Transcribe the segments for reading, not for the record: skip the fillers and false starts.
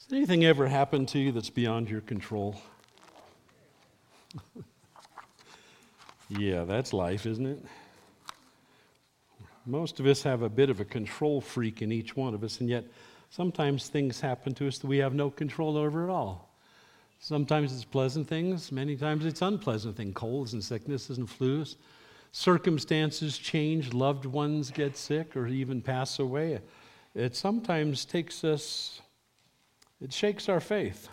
Has anything ever happened to you that's beyond your control? Yeah, that's life, isn't it? Most of us have a bit of a control freak in each one of us, and yet sometimes things happen to us that we have no control over at all. Sometimes it's pleasant things, many times it's unpleasant things, colds and sicknesses and flus. Circumstances change, loved ones get sick or even pass away. It sometimes it shakes our faith.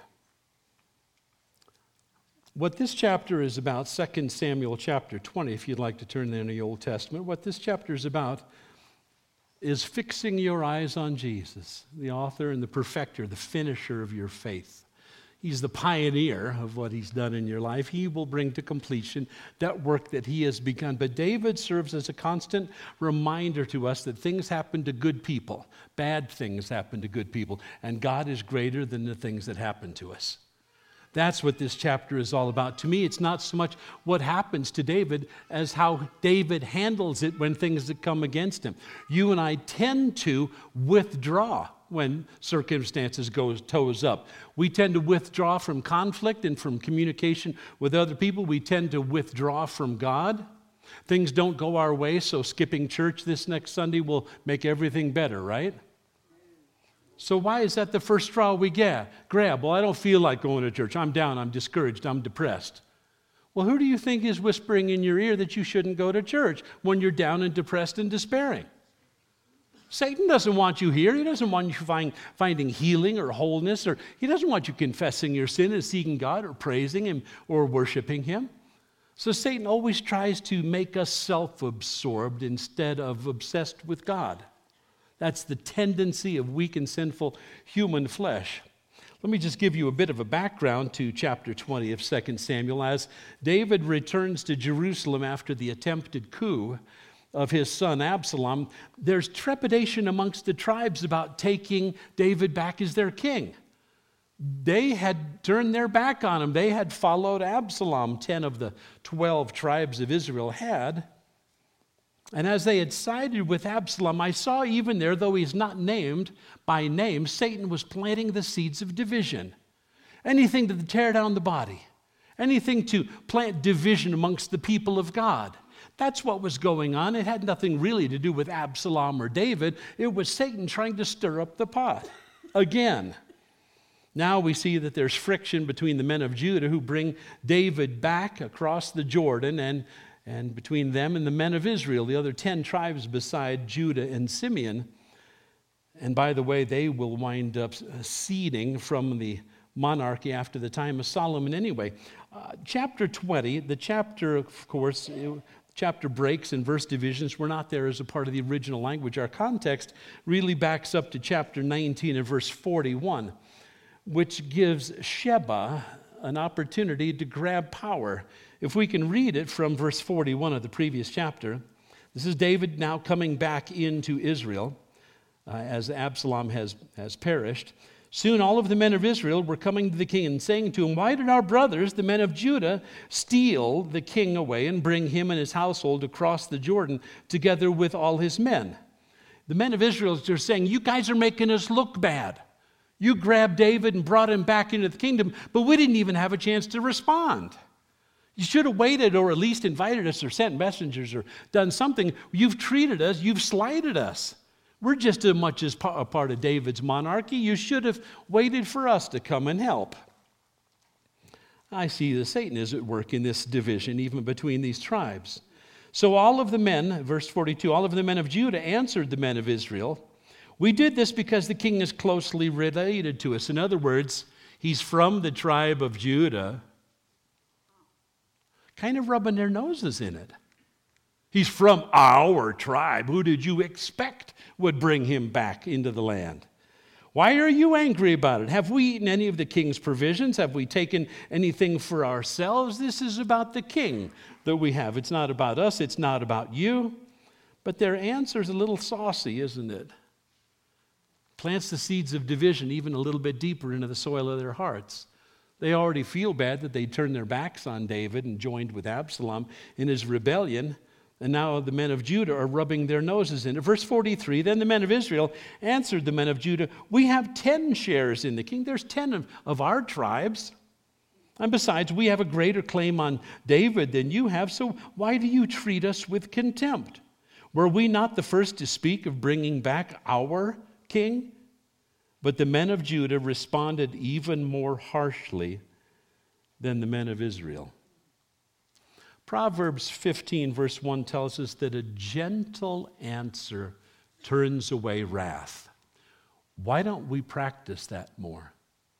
What this chapter is about, 2 Samuel chapter 20, if you'd like to turn there in the Old Testament, what this chapter is about is fixing your eyes on Jesus, the author and the perfecter, the finisher of your faith. He's the pioneer of what he's done in your life. He will bring to completion that work that he has begun. But David serves as a constant reminder to us that things happen to good people. Bad things happen to good people. And God is greater than the things that happen to us. That's what this chapter is all about. To me, it's not so much what happens to David as how David handles it when things come against him. You and I tend to withdraw when circumstances toes up. We tend to withdraw from conflict and from communication with other people. We tend to withdraw from God. Things don't go our way, so skipping church this next Sunday will make everything better, right? So why is that the first straw we grab? Well, I don't feel like going to church. I'm down, I'm discouraged, I'm depressed. Well, who do you think is whispering in your ear that you shouldn't go to church when you're down and depressed and despairing? Satan doesn't want you here. He doesn't want you finding healing or wholeness, or he doesn't want you confessing your sin and seeking God or praising him or worshiping him. So Satan always tries to make us self-absorbed instead of obsessed with God. That's the tendency of weak and sinful human flesh. Let me just give you a bit of a background to chapter 20 of 2 Samuel. As David returns to Jerusalem after the attempted coup of his son Absalom, there's trepidation amongst the tribes about taking David back as their king. They had turned their back on him. They had followed Absalom, 10 of the 12 tribes of Israel had. And as they had sided with Absalom, I saw even there, though he's not named by name, Satan was planting the seeds of division. Anything to tear down the body. Anything to plant division amongst the people of God. That's what was going on. It had nothing really to do with Absalom or David. It was Satan trying to stir up the pot again. Now we see that there's friction between the men of Judah who bring David back across the Jordan and between them and the men of Israel, the other 10 tribes beside Judah and Simeon. And by the way, they will wind up ceding from the monarchy after the time of Solomon anyway. Chapter 20, the chapter, of course, chapter breaks and verse divisions were not there as a part of the original language. Our context really backs up to chapter 19 and verse 41, which gives Sheba an opportunity to grab power. If we can read it from verse 41 of the previous chapter, this is David now coming back into Israel as Absalom has perished. Soon all of the men of Israel were coming to the king and saying to him, "Why did our brothers, the men of Judah, steal the king away and bring him and his household across the Jordan together with all his men?" The men of Israel are saying, "You guys are making us look bad. You grabbed David and brought him back into the kingdom, but we didn't even have a chance to respond. You should have waited or at least invited us or sent messengers or done something. You've treated us, you've slighted us. We're just as much as a part of David's monarchy. You should have waited for us to come and help." I see that Satan is at work in this division, even between these tribes. So all of the men, verse 42, all of the men of Judah answered the men of Israel, "We did this because the king is closely related to us." In other words, he's from the tribe of Judah, kind of rubbing their noses in it. He's from our tribe. Who did you expect would bring him back into the land? Why are you angry about it? Have we eaten any of the king's provisions? Have we taken anything for ourselves? This is about the king that we have. It's not about us. It's not about you. But their answer's a little saucy, isn't it? Plants the seeds of division even a little bit deeper into the soil of their hearts. They already feel bad that they turned their backs on David and joined with Absalom in his rebellion. And now the men of Judah are rubbing their noses in it. Verse 43, then the men of Israel answered the men of Judah, we have 10 shares in the king. There's 10 of our tribes. And besides, we have a greater claim on David than you have, so why do you treat us with contempt? Were we not the first to speak of bringing back our king? But the men of Judah responded even more harshly than the men of Israel. Proverbs 15, verse 1 tells us that a gentle answer turns away wrath. Why don't we practice that more?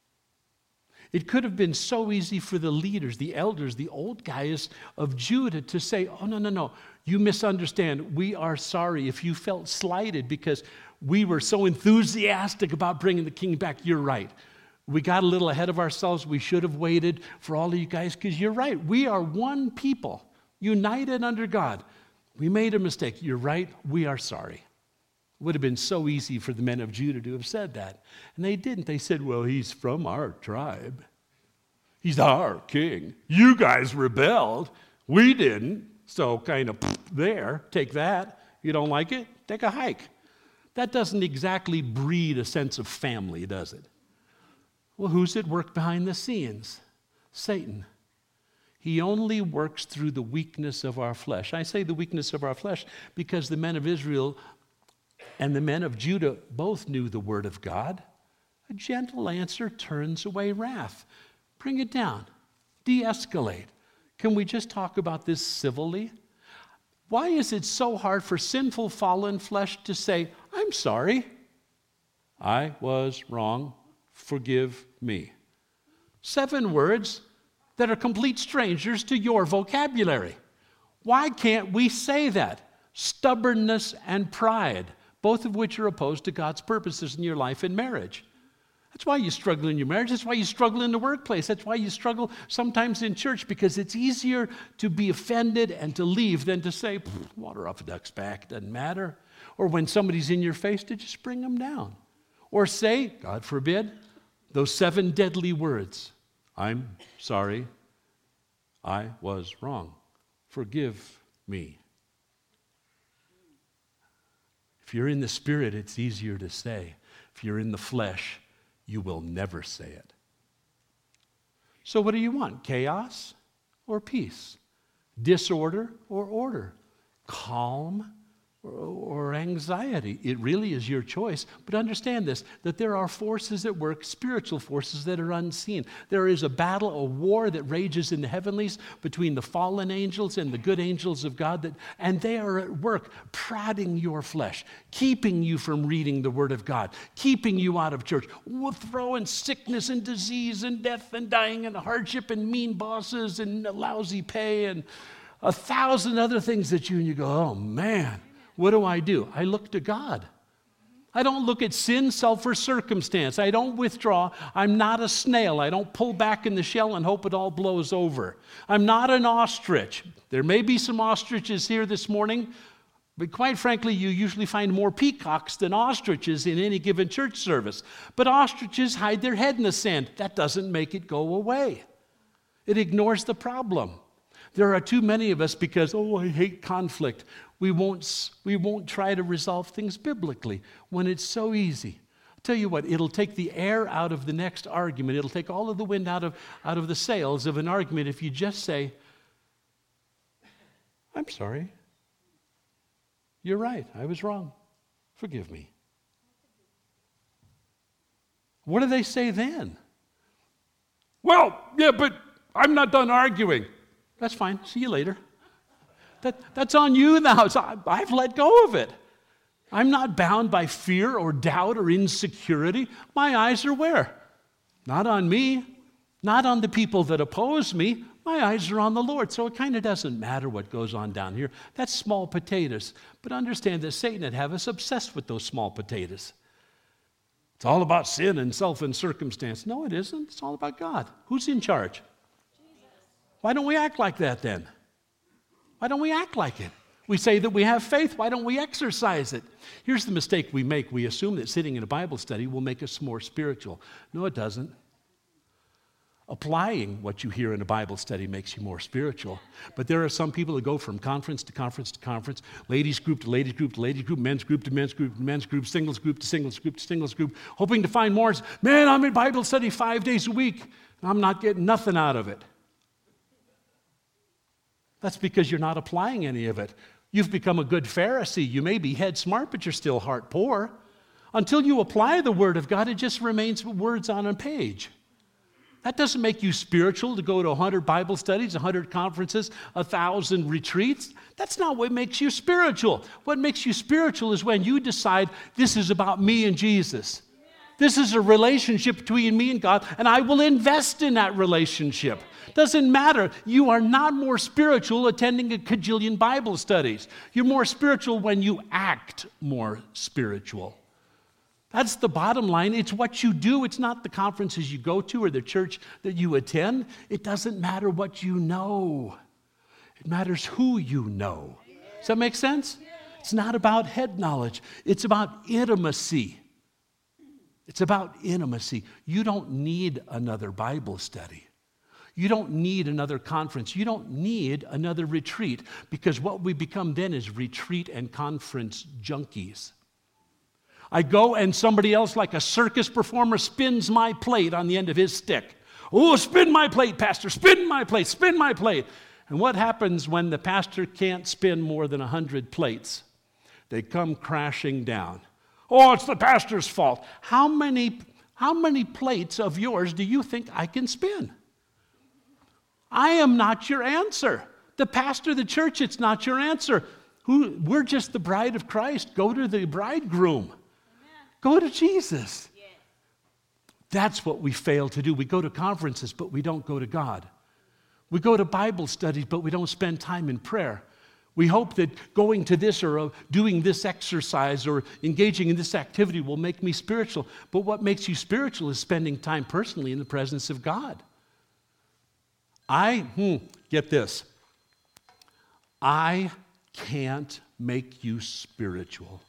It could have been so easy for the leaders, the elders, the old guys of Judah to say, oh, no, you misunderstand. We are sorry if you felt slighted because we were so enthusiastic about bringing the king back. You're right. We got a little ahead of ourselves. We should have waited for all of you guys because you're right. We are one people, united under God. We made a mistake. You're right. We are sorry. It would have been so easy for the men of Judah to have said that. And they didn't. They said, well, he's from our tribe. He's our king. You guys rebelled. We didn't. So kind of there, take that. You don't like it? Take a hike. That doesn't exactly breed a sense of family, does it? Well, who's at work behind the scenes? Satan. He only works through the weakness of our flesh. I say the weakness of our flesh because the men of Israel and the men of Judah both knew the word of God. A gentle answer turns away wrath. Bring it down. De-escalate. Can we just talk about this civilly? Why is it so hard for sinful, fallen flesh to say, I'm sorry. I was wrong. Forgive me. 7 words that are complete strangers to your vocabulary. Why can't we say that? Stubbornness and pride, both of which are opposed to God's purposes in your life and marriage. That's why you struggle in your marriage. That's why you struggle in the workplace. That's why you struggle sometimes in church, because it's easier to be offended and to leave than to say, water off a duck's back, doesn't matter. Or when somebody's in your face, to just bring them down. Or say, God forbid, those 7 deadly words. I'm sorry. I was wrong. Forgive me. If you're in the Spirit, it's easier to say. If you're in the flesh, you will never say it. So what do you want? Chaos or peace? Disorder or order? Calm or anxiety? It really is your choice. But understand this, that there are forces at work, spiritual forces that are unseen. There is a battle, a war that rages in the heavenlies between the fallen angels and the good angels of God, and they are at work prodding your flesh, keeping you from reading the Word of God, keeping you out of church, throwing sickness and disease and death and dying and hardship and mean bosses and lousy pay and 1,000 other things that you go, oh man. What do? I look to God. I don't look at sin, self, or circumstance. I don't withdraw. I'm not a snail. I don't pull back in the shell and hope it all blows over. I'm not an ostrich. There may be some ostriches here this morning, but quite frankly, you usually find more peacocks than ostriches in any given church service. But ostriches hide their head in the sand. That doesn't make it go away. It ignores the problem. There are too many of us because, I hate conflict. We won't try to resolve things biblically when it's so easy. I'll tell you what, it'll take the air out of the next argument. It'll take all of the wind out of the sails of an argument if you just say, I'm sorry. You're right. I was wrong. Forgive me. What do they say then? Well, yeah, but I'm not done arguing. That's fine. See you later. That's on you now. I've let go of it. I'm not bound by fear or doubt or insecurity. My eyes are where? Not on me. Not on the people that oppose me. My eyes are on the Lord. So it kind of doesn't matter what goes on down here. That's small potatoes. But understand that Satan would have us obsessed with those small potatoes. It's all about sin and self and circumstance. No, it isn't. It's all about God. Who's in charge? Why don't we act like that then? Why don't we act like it? We say that we have faith. Why don't we exercise it? Here's the mistake we make. We assume that sitting in a Bible study will make us more spiritual. No, it doesn't. Applying what you hear in a Bible study makes you more spiritual. But there are some people that go from conference to conference to conference, ladies group to ladies group to ladies group, men's group to men's group to men's group, singles group to singles group to singles group, hoping to find more. Man, I'm in Bible study 5 days a week, and I'm not getting nothing out of it. That's because you're not applying any of it. You've become a good Pharisee. You may be head smart, but you're still heart poor. Until you apply the Word of God, it just remains words on a page. That doesn't make you spiritual to go to 100 Bible studies, 100 conferences, 1,000 retreats. That's not what makes you spiritual. What makes you spiritual is when you decide this is about me and Jesus. This is a relationship between me and God, and I will invest in that relationship. Doesn't matter. You are not more spiritual attending a cajillion Bible studies. You're more spiritual when you act more spiritual. That's the bottom line. It's what you do. It's not the conferences you go to or the church that you attend. It doesn't matter what you know. It matters who you know. Does that make sense? It's not about head knowledge. It's about intimacy. It's about intimacy. You don't need another Bible study. You don't need another conference. You don't need another retreat, because what we become then is retreat and conference junkies. I go and somebody else, like a circus performer, spins my plate on the end of his stick. Oh, spin my plate, pastor, spin my plate, spin my plate. And what happens when the pastor can't spin more than 100 plates? They come crashing down. Oh, it's the pastor's fault. How many plates of yours do you think I can spin? I am not your answer. The pastor of the church, it's not your answer. We're just the bride of Christ. Go to the bridegroom. Amen. Go to Jesus. Yeah. That's what we fail to do. We go to conferences, but we don't go to God. We go to Bible studies, but we don't spend time in prayer. We hope that going to this or doing this exercise or engaging in this activity will make me spiritual. But what makes you spiritual is spending time personally in the presence of God. Get this. I can't make you spiritual.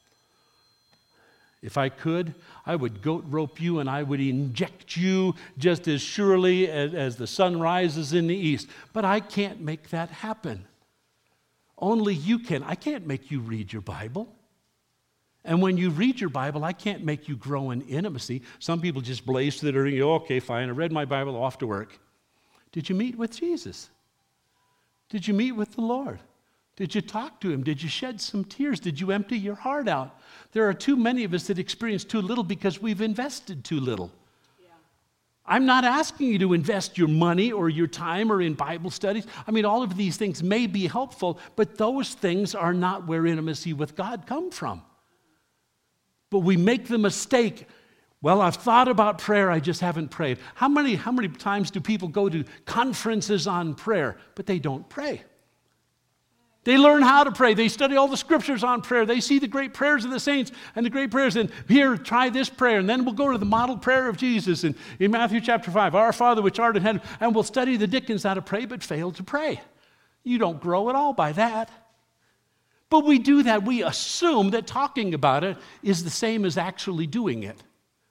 If I could, I would goat rope you and I would inject you just as surely as the sun rises in the east. But I can't make that happen. Only you can. I can't make you read your Bible. And when you read your Bible, I can't make you grow in intimacy. Some people just blaze through it. Okay, fine, I read my Bible, off to work. Did you meet with Jesus? Did you meet with the Lord? Did you talk to Him? Did you shed some tears? Did you empty your heart out? There are too many of us that experience too little because we've invested too little. Yeah. I'm not asking you to invest your money or your time or in Bible studies. I mean, all of these things may be helpful, but those things are not where intimacy with God come from. But we make the mistake. Well, I've thought about prayer, I just haven't prayed. How many times do people go to conferences on prayer, but they don't pray? They learn how to pray. They study all the scriptures on prayer. They see the great prayers of the saints and the great prayers. And here, try this prayer. And then we'll go to the model prayer of Jesus in Matthew chapter 5. Our Father which art in heaven. And we'll study the Dickens how to pray, but fail to pray. You don't grow at all by that. But we do that. We assume that talking about it is the same as actually doing it.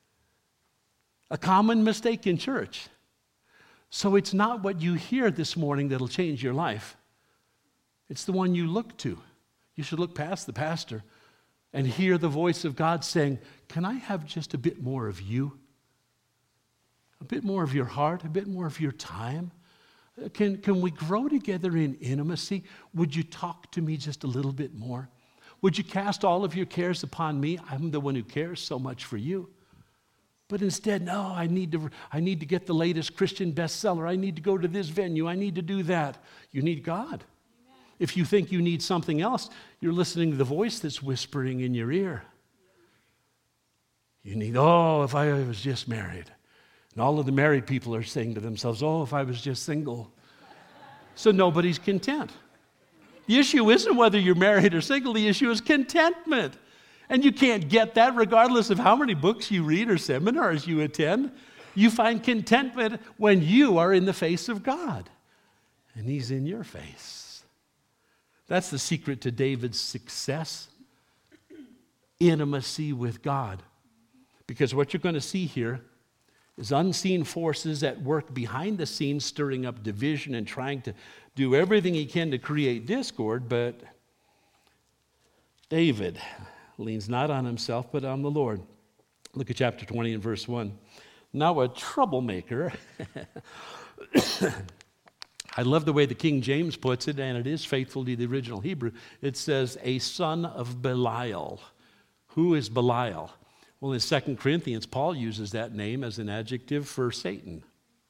A common mistake in church. So it's not what you hear this morning that'll change your life. It's the one you look to. You should look past the pastor and hear the voice of God saying, can I have just a bit more of you? A bit more of your heart, a bit more of your time? Can we grow together in intimacy? Would you talk to me just a little bit more? Would you cast all of your cares upon me? I'm the one who cares so much for you. But instead, no, I need to get the latest Christian bestseller. I need to go to this venue. I need to do that. You need God. If you think you need something else, you're listening to the voice that's whispering in your ear. You need, if I was just married. And all of the married people are saying to themselves, if I was just single. So nobody's content. The issue isn't whether you're married or single. The issue is contentment. And you can't get that regardless of how many books you read or seminars you attend. You find contentment when you are in the face of God. And He's in your face. That's the secret to David's success. Intimacy with God. Because what you're going to see here There's unseen forces at work behind the scenes, stirring up division and trying to do everything he can to create discord, but David leans not on himself, but on the Lord. Look at chapter 20 and verse 1. Now a troublemaker. I love the way the King James puts it, and it is faithful to the original Hebrew. It says, a son of Belial. Who is Belial? Well, in 2 Corinthians, Paul uses that name as an adjective for Satan.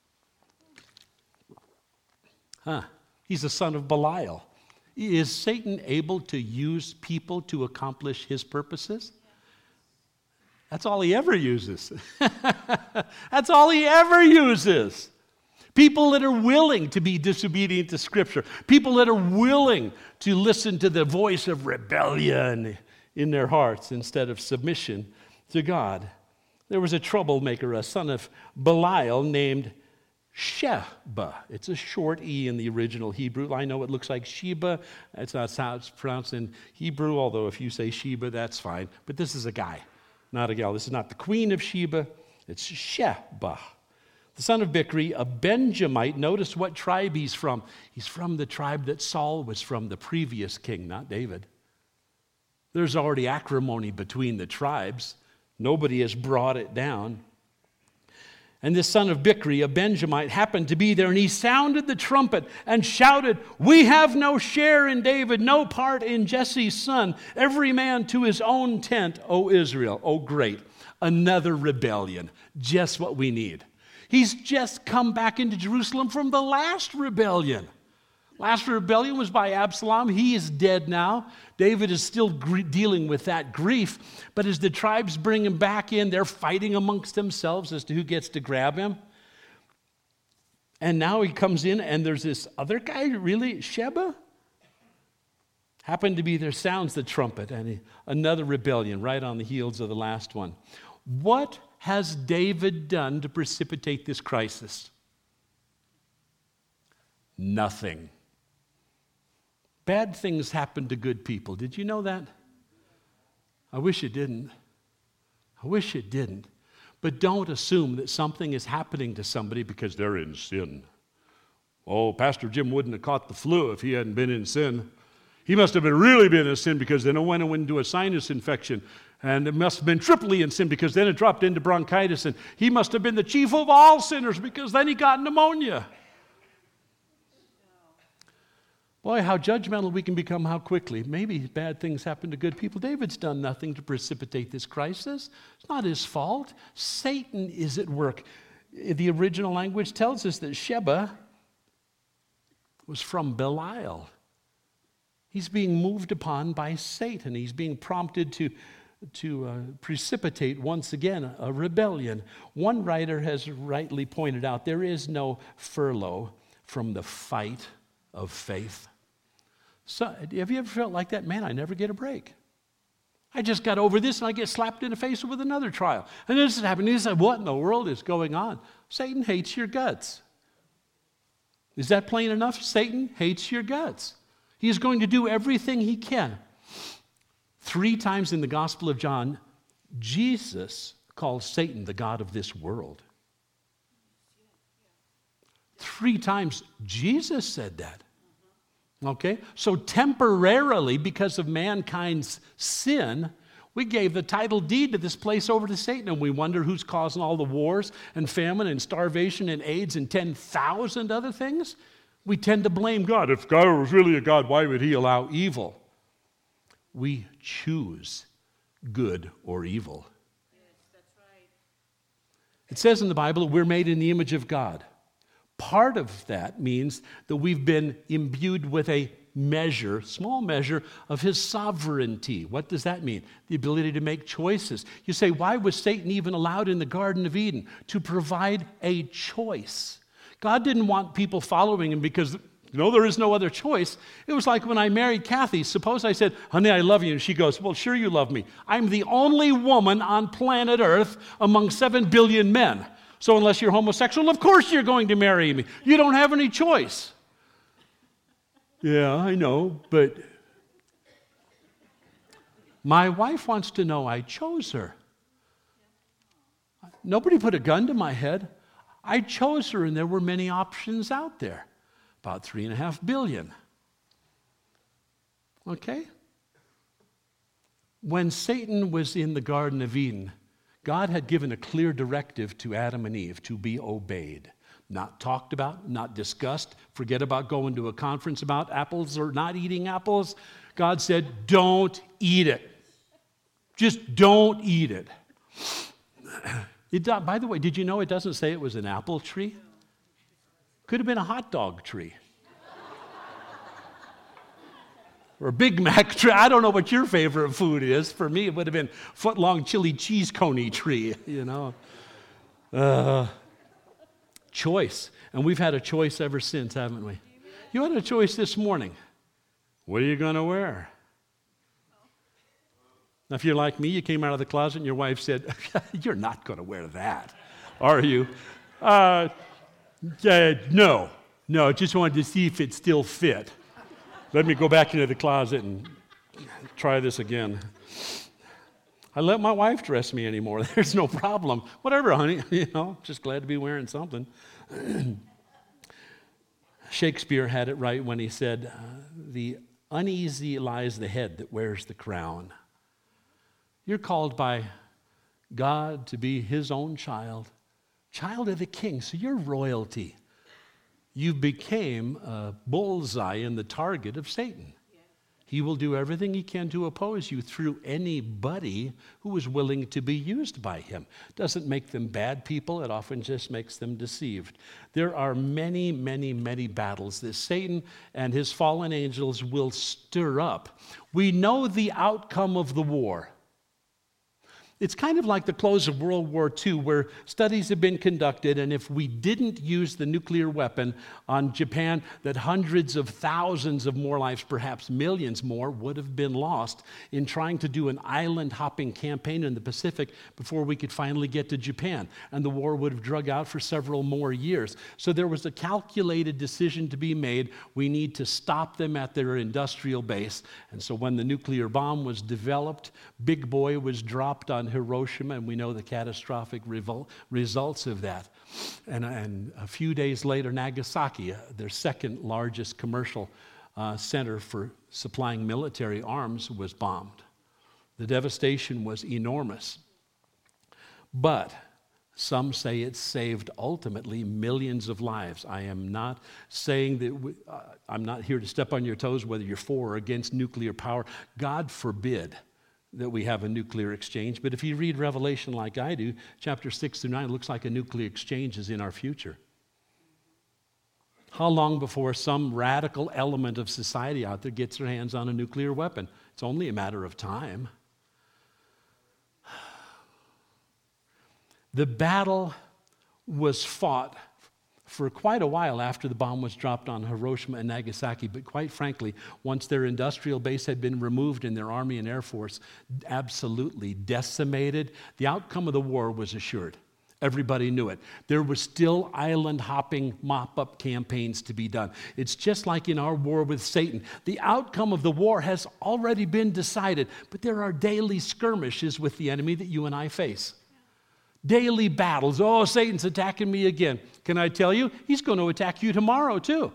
He's a son of Belial. Is Satan able to use people to accomplish his purposes? That's all he ever uses. That's all he ever uses. People that are willing to be disobedient to Scripture. People that are willing to listen to the voice of rebellion in their hearts instead of submission to God. There was a troublemaker, a son of Belial named Sheba. It's a short E in the original Hebrew. I know it looks like Sheba. That's not how it's pronounced in Hebrew, although if you say Sheba, that's fine. But this is a guy, not a gal. This is not the queen of Sheba. It's Sheba. The son of Bichri, a Benjamite. Notice what tribe he's from. He's from the tribe that Saul was from, the previous king, not David. There's already acrimony between the tribes. Nobody has brought it down. And this son of Bichri, a Benjamite, happened to be there, and he sounded the trumpet and shouted, we have no share in David, no part in Jesse's son, every man to his own tent, O Israel. Oh, great. Another rebellion. Just what we need. He's just come back into Jerusalem from the last rebellion. Last rebellion was by Absalom. He is dead now. David is still dealing with that grief. But as the tribes bring him back in, they're fighting amongst themselves as to who gets to grab him. And now he comes in, and there's this other guy, really, Sheba? Happened to be there, sounds the trumpet, and another rebellion right on the heels of the last one. What has David done to precipitate this crisis? Nothing. Bad things happen to good people. Did you know that? I wish it didn't. I wish it didn't. But don't assume that something is happening to somebody because they're in sin. Oh, Pastor Jim wouldn't have caught the flu if he hadn't been in sin. He must have really been in sin because then it went into a sinus infection. And it must have been triply in sin because then it dropped into bronchitis. And he must have been the chief of all sinners because then he got pneumonia. Boy, how judgmental we can become, how quickly. Maybe bad things happen to good people. David's done nothing to precipitate this crisis. It's not his fault. Satan is at work. The original language tells us that Sheba was from Belial. He's being moved upon by Satan. He's being prompted to precipitate once again a rebellion. One writer has rightly pointed out there is no furlough from the fight of faith. So, have you ever felt like that? Man, I never get a break. I just got over this and I get slapped in the face with another trial. And this is happening. You say, what in the world is going on? Satan hates your guts. Is that plain enough? Satan hates your guts. He is going to do everything he can. 3 times in the Gospel of John, Jesus calls Satan the god of this world. 3 times Jesus said that. Okay? So temporarily, because of mankind's sin, we gave the title deed to this place over to Satan, and we wonder who's causing all the wars and famine and starvation and AIDS and 10,000 other things. We tend to blame God. If God was really a God, why would he allow evil? We choose good or evil. Yes, that's right. It says in the Bible that we're made in the image of God. Part of that means that we've been imbued with a measure, small measure, of his sovereignty. What does that mean? The ability to make choices. You say, why was Satan even allowed in the Garden of Eden? To provide a choice. God didn't want people following him because, there is no other choice. It was like when I married Kathy. Suppose I said, honey, I love you. And she goes, well, sure you love me. I'm the only woman on planet Earth among 7 billion men. So unless you're homosexual, of course you're going to marry me. You don't have any choice. Yeah, I know, but my wife wants to know I chose her. Nobody put a gun to my head. I chose her, and there were many options out there. About 3.5 billion. Okay? When Satan was in the Garden of Eden, God had given a clear directive to Adam and Eve to be obeyed. Not talked about, not discussed. Forget about going to a conference about apples or not eating apples. God said, don't eat it. Just don't eat it. By the way, did you know it doesn't say it was an apple tree? Could have been a hot dog tree. Or a Big Mac tree. I don't know what your favorite food is. For me, it would have been foot-long chili cheese coney tree, you know. Choice. And we've had a choice ever since, haven't we? You had a choice this morning. What are you going to wear? Now, if you're like me, you came out of the closet and your wife said, you're not going to wear that, are you? No, just wanted to see if it still fit. Let me go back into the closet and try this again. I let my wife dress me anymore. There's no problem. Whatever, honey. Just glad to be wearing something. Shakespeare had it right when he said, the uneasy lies the head that wears the crown. You're called by God to be his own child of the king, so you're royalty. You became a bullseye in the target of Satan. He will do everything he can to oppose you through anybody who is willing to be used by him. Doesn't make them bad people, it often just makes them deceived. There are many, many, many battles that Satan and his fallen angels will stir up. We know the outcome of the war. It's kind of like the close of World War II, where studies have been conducted, and if we didn't use the nuclear weapon on Japan, that hundreds of thousands of more lives, perhaps millions more, would have been lost in trying to do an island-hopping campaign in the Pacific before we could finally get to Japan, and the war would have drug out for several more years. So there was a calculated decision to be made. We need to stop them at their industrial base, and so when the nuclear bomb was developed, Big Boy was dropped on Hiroshima, and we know the catastrophic results of that. And a few days later, Nagasaki, their second largest commercial center for supplying military arms, was bombed. The devastation was enormous. But some say it saved ultimately millions of lives. I am not saying that I'm not here to step on your toes whether you're for or against nuclear power. God forbid that we have a nuclear exchange. But if you read Revelation like I do, chapter 6 through 9, it looks like a nuclear exchange is in our future. How long before some radical element of society out there gets their hands on a nuclear weapon? It's only a matter of time. The battle was fought for quite a while after the bomb was dropped on Hiroshima and Nagasaki, but quite frankly, once their industrial base had been removed and their Army and Air Force absolutely decimated, the outcome of the war was assured. Everybody knew it. There were still island-hopping mop-up campaigns to be done. It's just like in our war with Satan. The outcome of the war has already been decided, but there are daily skirmishes with the enemy that you and I face. Daily battles. Oh, Satan's attacking me again. Can I tell you? He's going to attack you tomorrow, too.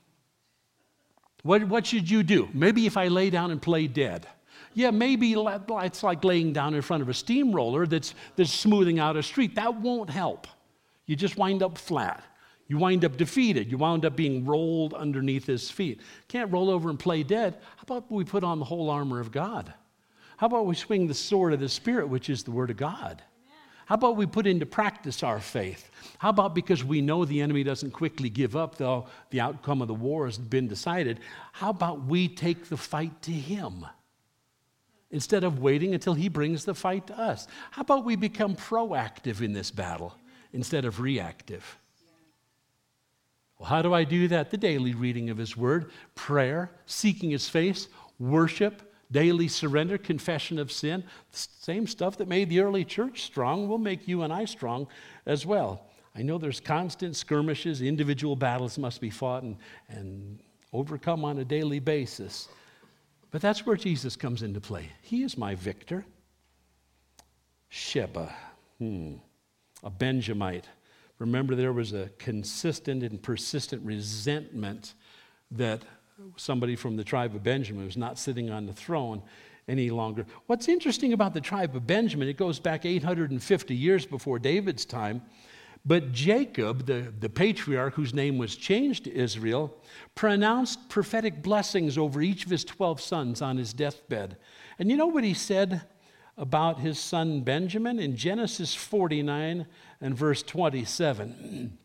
What should you do? Maybe if I lay down and play dead. Yeah, maybe it's like laying down in front of a steamroller that's smoothing out a street. That won't help. You just wind up flat. You wind up defeated. You wound up being rolled underneath his feet. Can't roll over and play dead. How about we put on the whole armor of God? How about we swing the sword of the Spirit, which is the Word of God? How about we put into practice our faith? How about, because we know the enemy doesn't quickly give up, though the outcome of the war has been decided, how about we take the fight to him instead of waiting until he brings the fight to us? How about we become proactive in this battle instead of reactive? Well, how do I do that? The daily reading of his word, prayer, seeking his face, worship, daily surrender, confession of sin. Same stuff that made the early church strong will make you and I strong as well. I know there's constant skirmishes, individual battles must be fought and overcome on a daily basis. But that's where Jesus comes into play. He is my victor. Sheba. a Benjamite. Remember, there was a consistent and persistent resentment that somebody from the tribe of Benjamin was not sitting on the throne any longer. What's interesting about the tribe of Benjamin, it goes back 850 years before David's time, but Jacob, the patriarch whose name was changed to Israel, pronounced prophetic blessings over each of his 12 sons on his deathbed. And you know what he said about his son Benjamin in Genesis 49 and verse 27?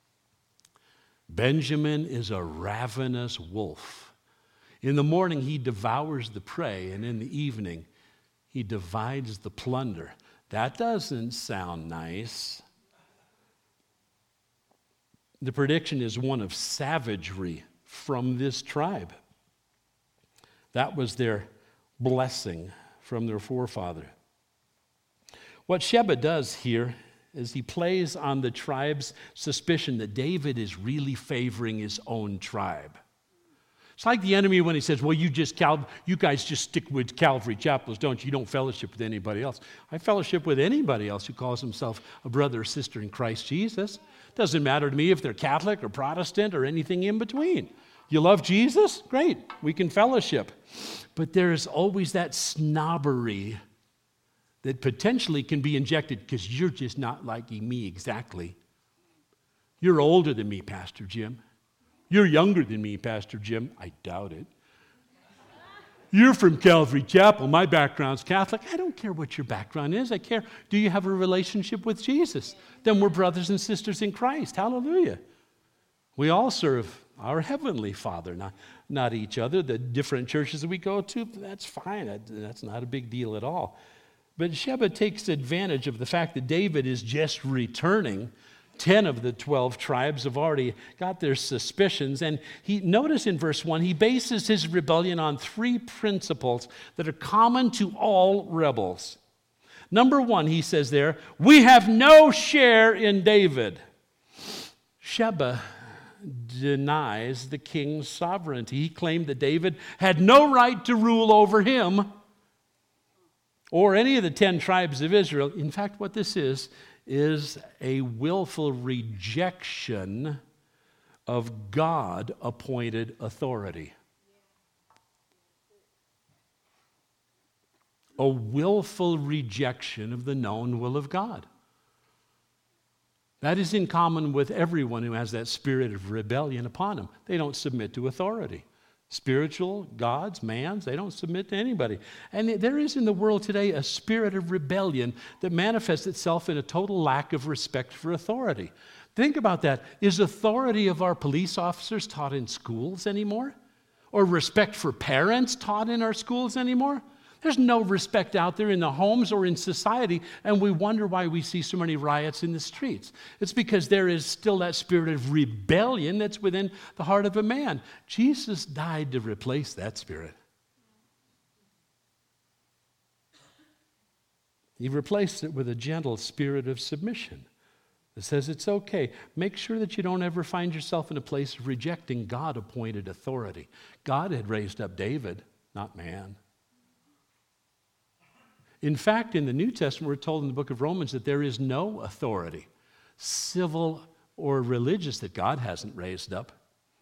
Benjamin is a ravenous wolf. In the morning he devours the prey, and in the evening he divides the plunder. That doesn't sound nice. The prediction is one of savagery from this tribe. That was their blessing from their forefather. What Sheba does here is he plays on the tribe's suspicion that David is really favoring his own tribe. It's like the enemy when he says, well, you guys just stick with Calvary Chapels, don't you? You don't fellowship with anybody else. I fellowship with anybody else who calls himself a brother or sister in Christ Jesus. Doesn't matter to me if they're Catholic or Protestant or anything in between. You love Jesus? Great, we can fellowship. But there's always that snobbery that potentially can be injected because you're just not liking me exactly. You're older than me, Pastor Jim. You're younger than me, Pastor Jim. I doubt it. You're from Calvary Chapel. My background's Catholic. I don't care what your background is. I care, do you have a relationship with Jesus? Then we're brothers and sisters in Christ. Hallelujah. We all serve our Heavenly Father, not each other. The different churches that we go to, that's fine. That's not a big deal at all. But Sheba takes advantage of the fact that David is just returning. 10 of the 12 tribes have already got their suspicions. And notice in verse 1, he bases his rebellion on 3 principles that are common to all rebels. Number 1, he says there, we have no share in David. Sheba denies the king's sovereignty. He claimed that David had no right to rule over him or any of the 10 tribes of Israel. In fact, what this is a willful rejection of God-appointed authority. A willful rejection of the known will of God. That is in common with everyone who has that spirit of rebellion upon them. They don't submit to authority. Spiritual, gods, mans, they don't submit to anybody. And there is in the world today a spirit of rebellion that manifests itself in a total lack of respect for authority. Think about that. Is authority of our police officers taught in schools anymore? Or respect for parents taught in our schools anymore? There's no respect out there in the homes or in society, and we wonder why we see so many riots in the streets. It's because there is still that spirit of rebellion that's within the heart of a man. Jesus died to replace that spirit. He replaced it with a gentle spirit of submission that says it's okay. Make sure that you don't ever find yourself in a place of rejecting God-appointed authority. God had raised up David, not man. In fact, in the New Testament, we're told in the book of Romans that there is no authority, civil or religious, that God hasn't raised up.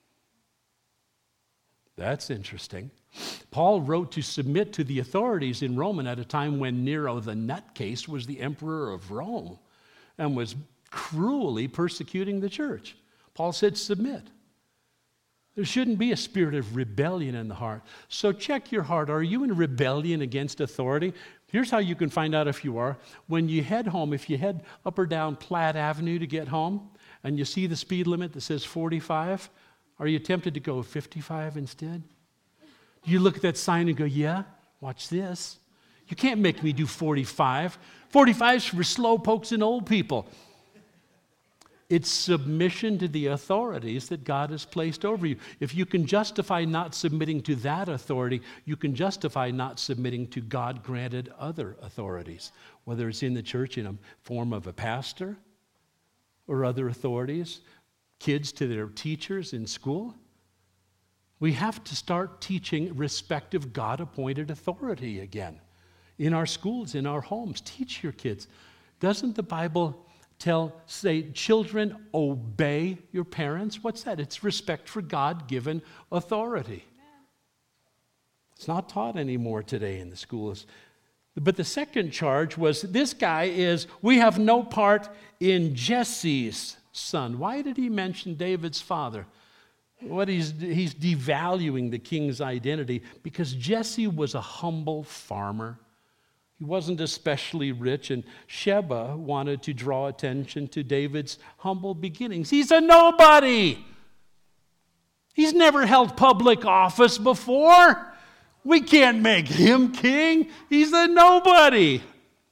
That's interesting. Paul wrote to submit to the authorities in Rome at a time when Nero the nutcase was the emperor of Rome and was cruelly persecuting the church. Paul said, submit. There shouldn't be a spirit of rebellion in the heart. So check your heart. Are you in rebellion against authority? Here's how you can find out if you are. When you head home, if you head up or down Platt Avenue to get home, and you see the speed limit that says 45, are you tempted to go 55 instead? You look at that sign and go, yeah, watch this. You can't make me do 45. 45 is for slow pokes and old people. It's submission to the authorities that God has placed over you. If you can justify not submitting to that authority, you can justify not submitting to God-granted other authorities, whether it's in the church in a form of a pastor or other authorities, kids to their teachers in school. We have to start teaching respect of God-appointed authority again. In our schools, in our homes, teach your kids. Doesn't the Bible say, children, obey your parents. What's that? It's respect for God-given authority. Amen. It's not taught anymore today in the schools. But the second charge was, this guy is, we have no part in Jesse's son. Why did he mention David's father? He's devaluing the king's identity because Jesse was a humble farmer. He wasn't especially rich, and Sheba wanted to draw attention to David's humble beginnings. He's a nobody. He's never held public office before. We can't make him king. He's a nobody.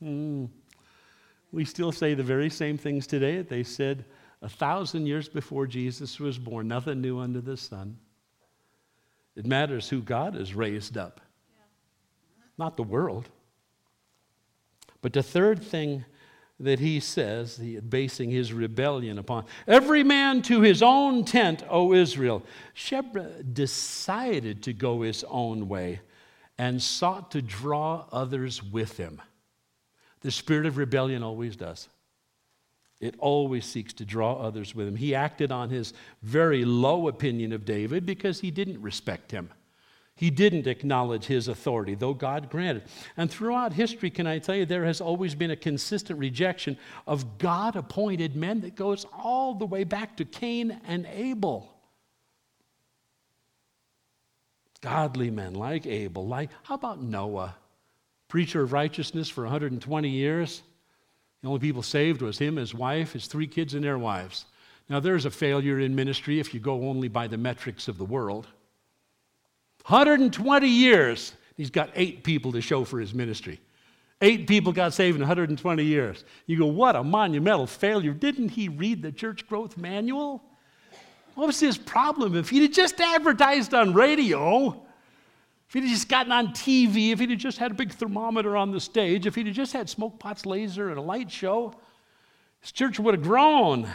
We still say the very same things today that they said 1,000 years before Jesus was born. Nothing new under the sun. It matters who God has raised up, not the world. But the third thing that he says, basing his rebellion upon, every man to his own tent, O Israel. Sheba decided to go his own way and sought to draw others with him. The spirit of rebellion always does. It always seeks to draw others with him. He acted on his very low opinion of David because he didn't respect him. He didn't acknowledge his authority, though God granted. And throughout history, can I tell you, there has always been a consistent rejection of God-appointed men that goes all the way back to Cain and Abel. Godly men like Abel, how about Noah? Preacher of righteousness for 120 years. The only people saved was him, his wife, his 3 kids, and their wives. Now, there's a failure in ministry if you go only by the metrics of the world. 120 years, he's got 8 people to show for his ministry. 8 people got saved in 120 years. You go, what a monumental failure. Didn't he read the church growth manual? What was his problem? If he'd just advertised on radio, if he'd just gotten on TV, if he'd just had a big thermometer on the stage, if he'd just had smoke pots, laser, and a light show, his church would have grown.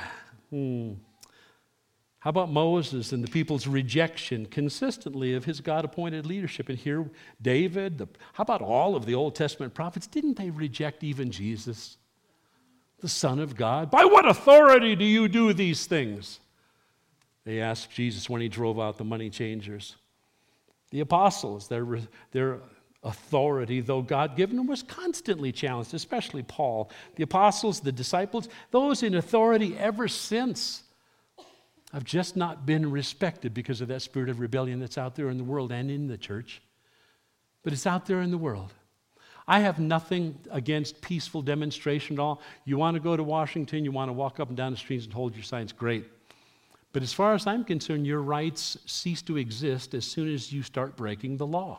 How about Moses and the people's rejection consistently of his God-appointed leadership? And here, David, how about all of the Old Testament prophets? Didn't they reject even Jesus, the Son of God? By what authority do you do these things? They asked Jesus when he drove out the money changers. The apostles, their authority, though God-given, was constantly challenged, especially Paul. The apostles, the disciples, those in authority ever since have just not been respected because of that spirit of rebellion that's out there in the world and in the church. But it's out there in the world. I have nothing against peaceful demonstration at all. You want to go to Washington, you want to walk up and down the streets and hold your signs, great. But as far as I'm concerned, your rights cease to exist as soon as you start breaking the law.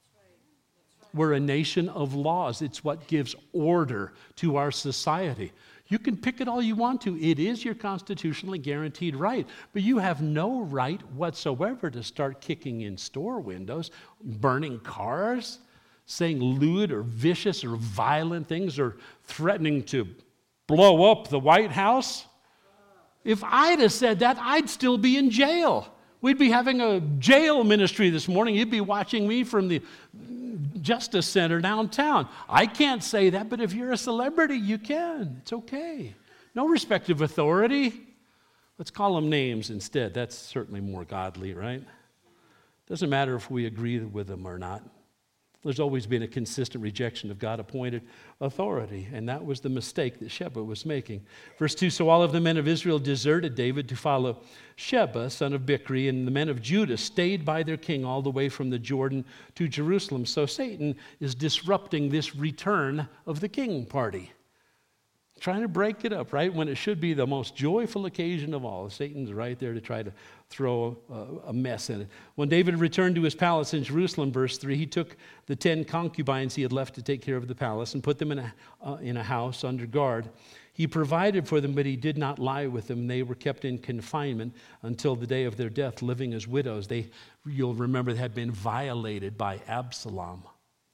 We're a nation of laws. It's what gives order to our society. You can pick it all you want to. It is your constitutionally guaranteed right. But you have no right whatsoever to start kicking in store windows, burning cars, saying lewd or vicious or violent things, or threatening to blow up the White House. If I'd have said that, I'd still be in jail. We'd be having a jail ministry this morning. You'd be watching me from the Justice Center downtown. I can't say that, but if you're a celebrity, you can. It's okay. No respect of authority. Let's call them names instead. That's certainly more godly, right? Doesn't matter if we agree with them or not. There's always been a consistent rejection of God-appointed authority, and that was the mistake that Sheba was making. Verse 2, so all of the men of Israel deserted David to follow Sheba, son of Bichri, and the men of Judah stayed by their king all the way from the Jordan to Jerusalem. So Satan is disrupting this return of the king party, trying to break it up, right? When it should be the most joyful occasion of all. Satan's right there to try to throw a mess in it. When David returned to his palace in Jerusalem, verse 3, he took the 10 concubines he had left to take care of the palace and put them in a house under guard. He provided for them, but he did not lie with them. They were kept in confinement until the day of their death, living as widows. You'll remember, had been violated by Absalom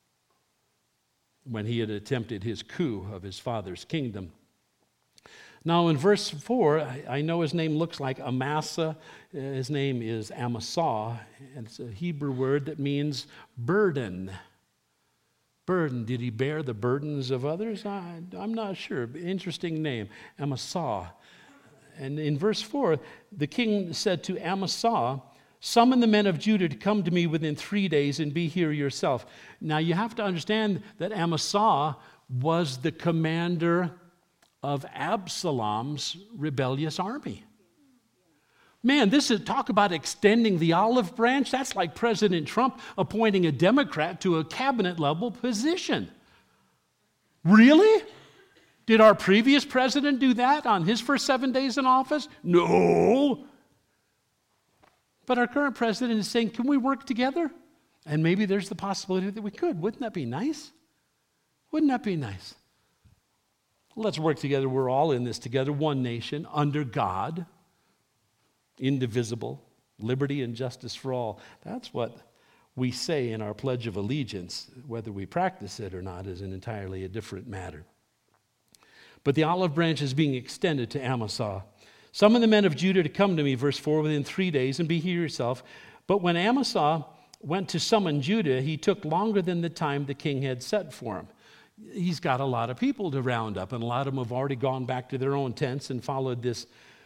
when he had attempted his coup of his father's kingdom. Now in verse 4, I know his name looks like Amasa. His name is Amasa, and it's a Hebrew word that means burden. burden. Did he bear the burdens of others? I'm not sure. Interesting name, Amasa. And in verse 4, the king said to Amasa, summon the men of Judah to come to me within 3 days and be here yourself. Now you have to understand that Amasa was the commander of Absalom's rebellious army. Man, this is talk about extending the olive branch. That's like President Trump appointing a Democrat to a cabinet level position. Really? Did our previous president do that on his first 7 days in office? No. But our current president is saying, can we work together? And maybe there's the possibility that we could. Wouldn't that be nice? Wouldn't that be nice? Let's work together. We're all in this together. One nation, under God, indivisible, liberty and justice for all. That's what we say in our Pledge of Allegiance. Whether we practice it or not is an entirely a different matter. But the olive branch is being extended to Amasa. Summon the men of Judah to come to me, verse 4, within 3 days, and be here yourself. But when Amasa went to summon Judah, he took longer than the time the king had set for him. He's got a lot of people to round up, and a lot of them have already gone back to their own tents and followed this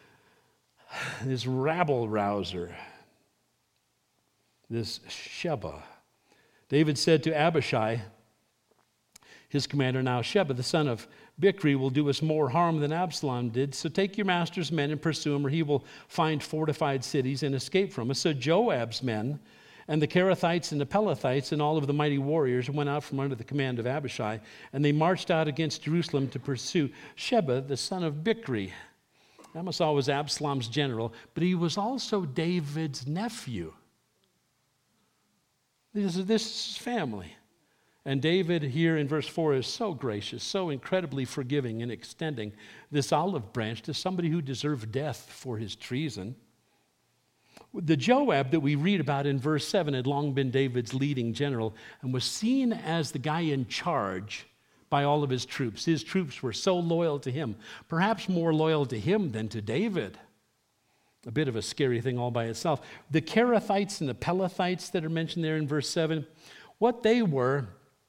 rabble-rouser, this Sheba. David said to Abishai, his commander, now Sheba, the son of Bichri, will do us more harm than Absalom did, so take your master's men and pursue him, or he will find fortified cities and escape from us. So Joab's men and the Kerethites and the Pelethites and all of the mighty warriors went out from under the command of Abishai, and they marched out against Jerusalem to pursue Sheba, the son of Bichri. Amasa was Absalom's general, but he was also David's nephew. This is family. And David here in verse 4 is so gracious, so incredibly forgiving in extending this olive branch to somebody who deserved death for his treason. The Joab that we read about in verse 7 had long been David's leading general and was seen as the guy in charge by all of his troops. His troops were so loyal to him, perhaps more loyal to him than to David. A bit of a scary thing all by itself. The Kerethites and the Pelethites that are mentioned there in verse 7, what they were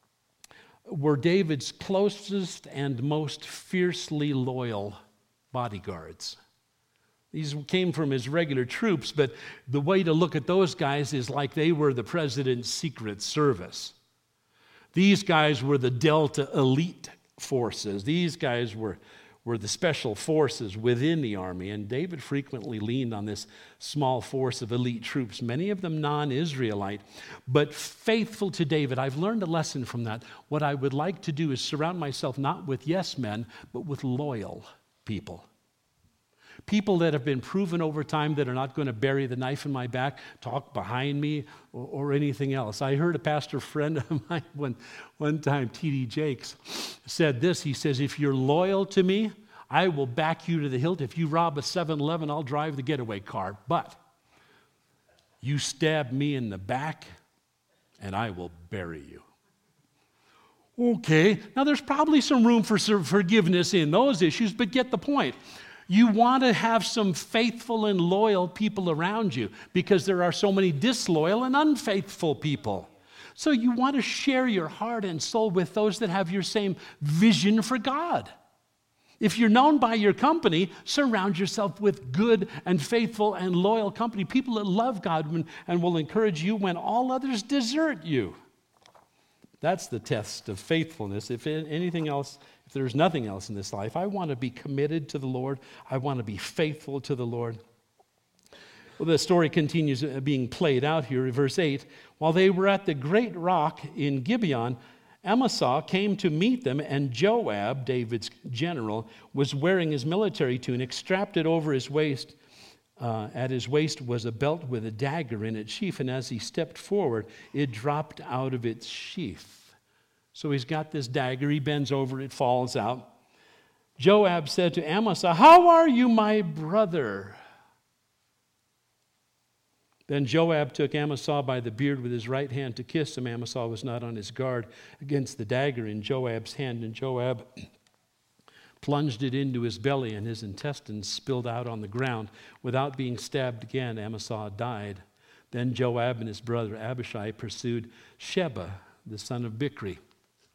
David's closest and most fiercely loyal bodyguards. These came from his regular troops, but the way to look at those guys is like they were the president's secret service. These guys were the Delta elite forces. These guys were the special forces within the army, and David frequently leaned on this small force of elite troops, many of them non-Israelite, but faithful to David. I've learned a lesson from that. What I would like to do is surround myself not with yes men, but with loyal people. People that have been proven over time that are not going to bury the knife in my back, talk behind me, or anything else. I heard a pastor friend of mine one time, T.D. Jakes, said this. He says, if you're loyal to me, I will back you to the hilt. If you rob a 7-Eleven, I'll drive the getaway car. But you stab me in the back, and I will bury you. Okay, now there's probably some room for forgiveness in those issues, but get the point. You want to have some faithful and loyal people around you because there are so many disloyal and unfaithful people. So you want to share your heart and soul with those that have your same vision for God. If you're known by your company, surround yourself with good and faithful and loyal company, people that love God and will encourage you when all others desert you. That's the test of faithfulness. If anything else, if there's nothing else in this life, I want to be committed to the Lord. I want to be faithful to the Lord. Well, the story continues being played out here in verse 8. While they were at the great rock in Gibeon, Amasa came to meet them, and Joab, David's general, was wearing his military tunic, strapped it over his waist. At his waist was a belt with a dagger in its sheath, and as he stepped forward, it dropped out of its sheath. So he's got this dagger, he bends over, it falls out. Joab said to Amasa, "How are you, my brother?" Then Joab took Amasa by the beard with his right hand to kiss him. Amasa was not on his guard against the dagger in Joab's hand, and Joab plunged it into his belly, and his intestines spilled out on the ground. Without being stabbed again, Amasa died. Then Joab and his brother Abishai pursued Sheba, the son of Bichri.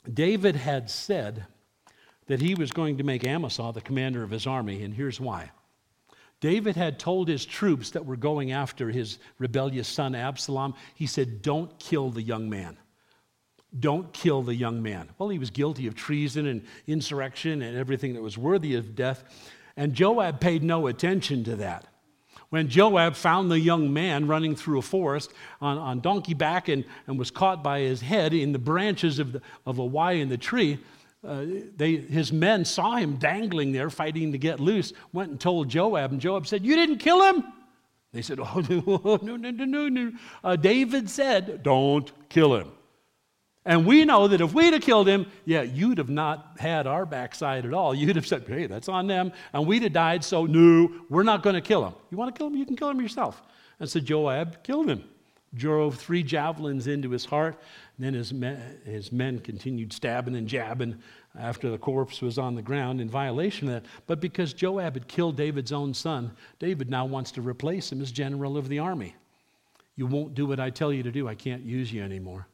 David had said that he was going to make Amasa the commander of his army, and here's why. David had told his troops that were going after his rebellious son Absalom, he said, don't kill the young man. Don't kill the young man. Well, he was guilty of treason and insurrection and everything that was worthy of death, and Joab paid no attention to that. When Joab found the young man running through a forest on donkey back and was caught by his head in the branches of a Y in the tree, his men saw him dangling there, fighting to get loose, went and told Joab, and Joab said, you didn't kill him? They said, oh, no. David said, don't kill him. And we know that if we'd have killed him, you'd have not had our backside at all. You'd have said, hey, that's on them. And we'd have died, so no, we're not going to kill him. You want to kill him? You can kill him yourself. And so Joab killed him, drove 3 javelins into his heart. And then his men continued stabbing and jabbing after the corpse was on the ground in violation of that. But because Joab had killed David's own son, David now wants to replace him as general of the army. You won't do what I tell you to do. I can't use you anymore.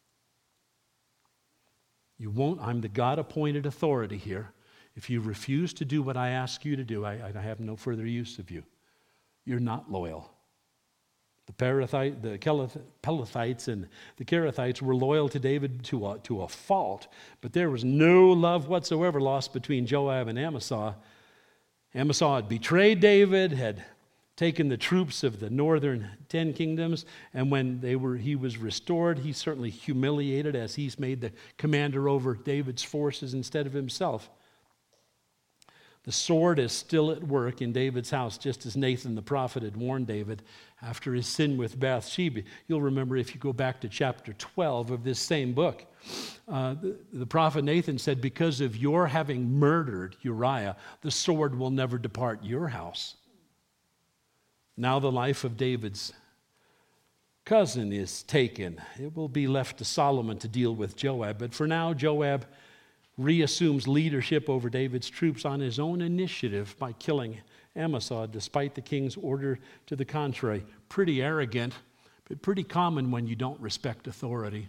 You won't. I'm the God-appointed authority here. If you refuse to do what I ask you to do, I have no further use of you. You're not loyal. The Pelethites and the Kerethites were loyal to David to a fault, but there was no love whatsoever lost between Joab and Amasa. Amasa had betrayed David, had taken the troops of the northern 10 kingdoms, and when he was restored, he certainly humiliated as he's made the commander over David's forces instead of himself. The sword is still at work in David's house, just as Nathan the prophet had warned David after his sin with Bathsheba. You'll remember if you go back to chapter 12 of this same book, the prophet Nathan said, because of your having murdered Uriah, the sword will never depart your house. Now the life of David's cousin is taken. It will be left to Solomon to deal with Joab. But for now, Joab reassumes leadership over David's troops on his own initiative by killing Amasa, despite the king's order to the contrary. Pretty arrogant, but pretty common when you don't respect authority.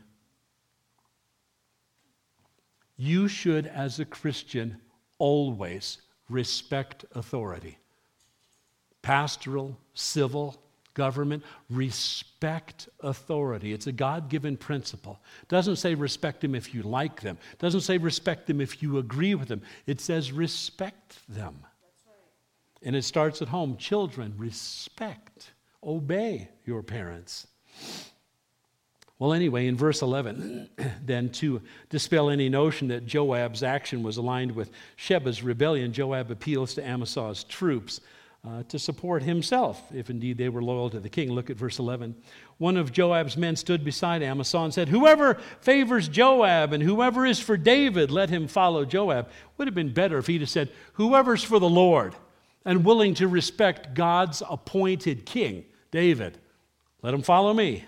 You should, as a Christian, always respect authority. Pastoral, civil, government, respect authority. It's a God-given principle. It doesn't say respect them if you like them. It doesn't say respect them if you agree with them. It says respect them. That's right. And it starts at home. Children, respect, obey your parents. Well, anyway, in verse 11, then to dispel any notion that Joab's action was aligned with Sheba's rebellion, Joab appeals to Amasa's troops to support himself, if indeed they were loyal to the king. Look at verse 11. One of Joab's men stood beside Amasa and said, whoever favors Joab and whoever is for David, let him follow Joab. Would have been better if he'd have said, whoever's for the Lord and willing to respect God's appointed king, David, let him follow me.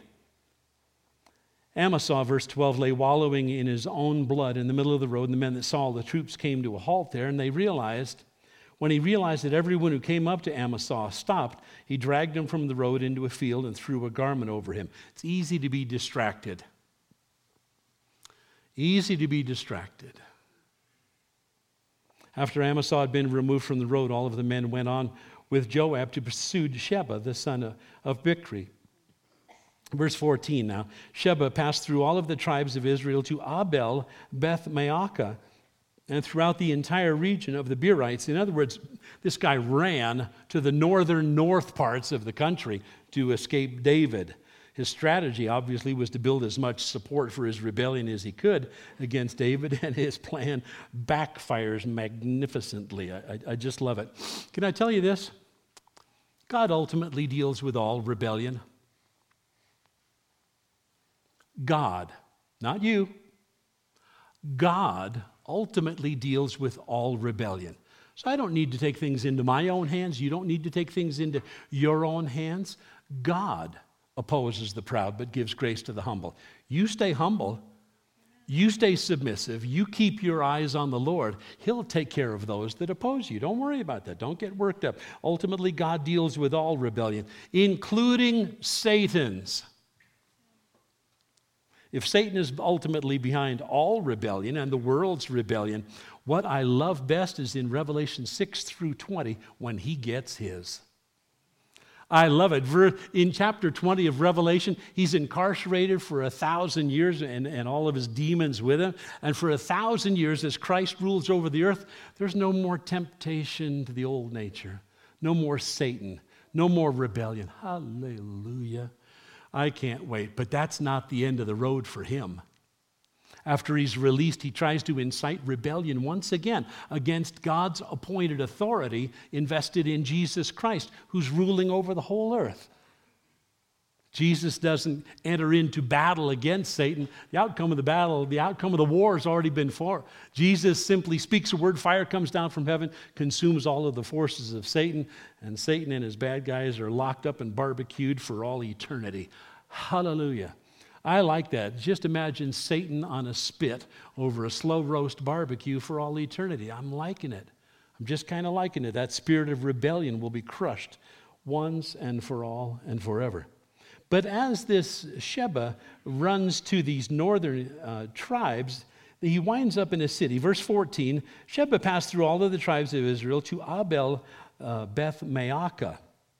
Amasa, verse 12, lay wallowing in his own blood in the middle of the road, and the men that saw the troops came to a halt there, and when he realized that everyone who came up to Amasa stopped, he dragged him from the road into a field and threw a garment over him. It's easy to be distracted. Easy to be distracted. After Amasa had been removed from the road, all of the men went on with Joab to pursue Sheba, the son of Bichri. Verse 14 now. Sheba passed through all of the tribes of Israel to Abel Beth Maacah, and throughout the entire region of the Berites. In other words, this guy ran to the north parts of the country to escape David. His strategy, obviously, was to build as much support for his rebellion as he could against David, and his plan backfires magnificently. I just love it. Can I tell you this? God ultimately deals with all rebellion. God, not you. God ultimately deals with all rebellion. So I don't need to take things into my own hands. You don't need to take things into your own hands. God opposes the proud but gives grace to the humble. You stay humble. You stay submissive. You keep your eyes on the Lord. He'll take care of those that oppose you. Don't worry about that. Don't get worked up. Ultimately, God deals with all rebellion, including Satan's. If Satan is ultimately behind all rebellion and the world's rebellion, what I love best is in Revelation 6 through 20 when he gets his. I love it. In chapter 20 of Revelation, he's incarcerated for 1,000 years and all of his demons with him. And for 1,000 years, as Christ rules over the earth, there's no more temptation to the old nature. No more Satan. No more rebellion. Hallelujah. I can't wait. But that's not the end of the road for him. After he's released, he tries to incite rebellion once again against God's appointed authority invested in Jesus Christ, who's ruling over the whole earth. Jesus doesn't enter into battle against Satan. The outcome of the battle, the outcome of the war has already been fought. Jesus simply speaks a word, fire comes down from heaven, consumes all of the forces of Satan, and Satan and his bad guys are locked up and barbecued for all eternity. Hallelujah. I like that. Just imagine Satan on a spit over a slow roast barbecue for all eternity. I'm liking it. I'm just kind of liking it. That spirit of rebellion will be crushed once and for all and forever. But as this Sheba runs to these northern tribes, he winds up in a city. Verse 14, Sheba passed through all of the tribes of Israel to Abel Beth Maacah.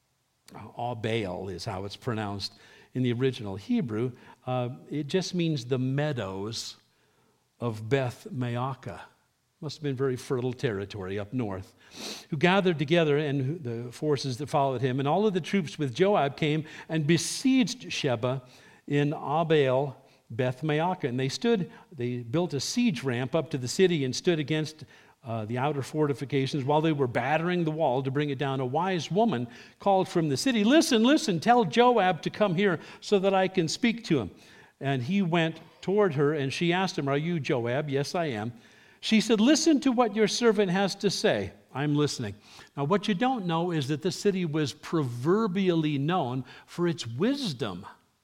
Abel is how it's pronounced in the original Hebrew. It just means the meadows of Beth Maacah. Must have been very fertile territory up north. Who gathered together, and the forces that followed him, and all of the troops with Joab came and besieged Sheba in Abel Beth Maacah. And they built a siege ramp up to the city and stood against the outer fortifications while they were battering the wall to bring it down. A wise woman called from the city, listen, tell Joab to come here so that I can speak to him. And he went toward her, and she asked him, are you Joab? Yes, I am. She said, listen to what your servant has to say. I'm listening. Now, what you don't know is that the city was proverbially known for its wisdom.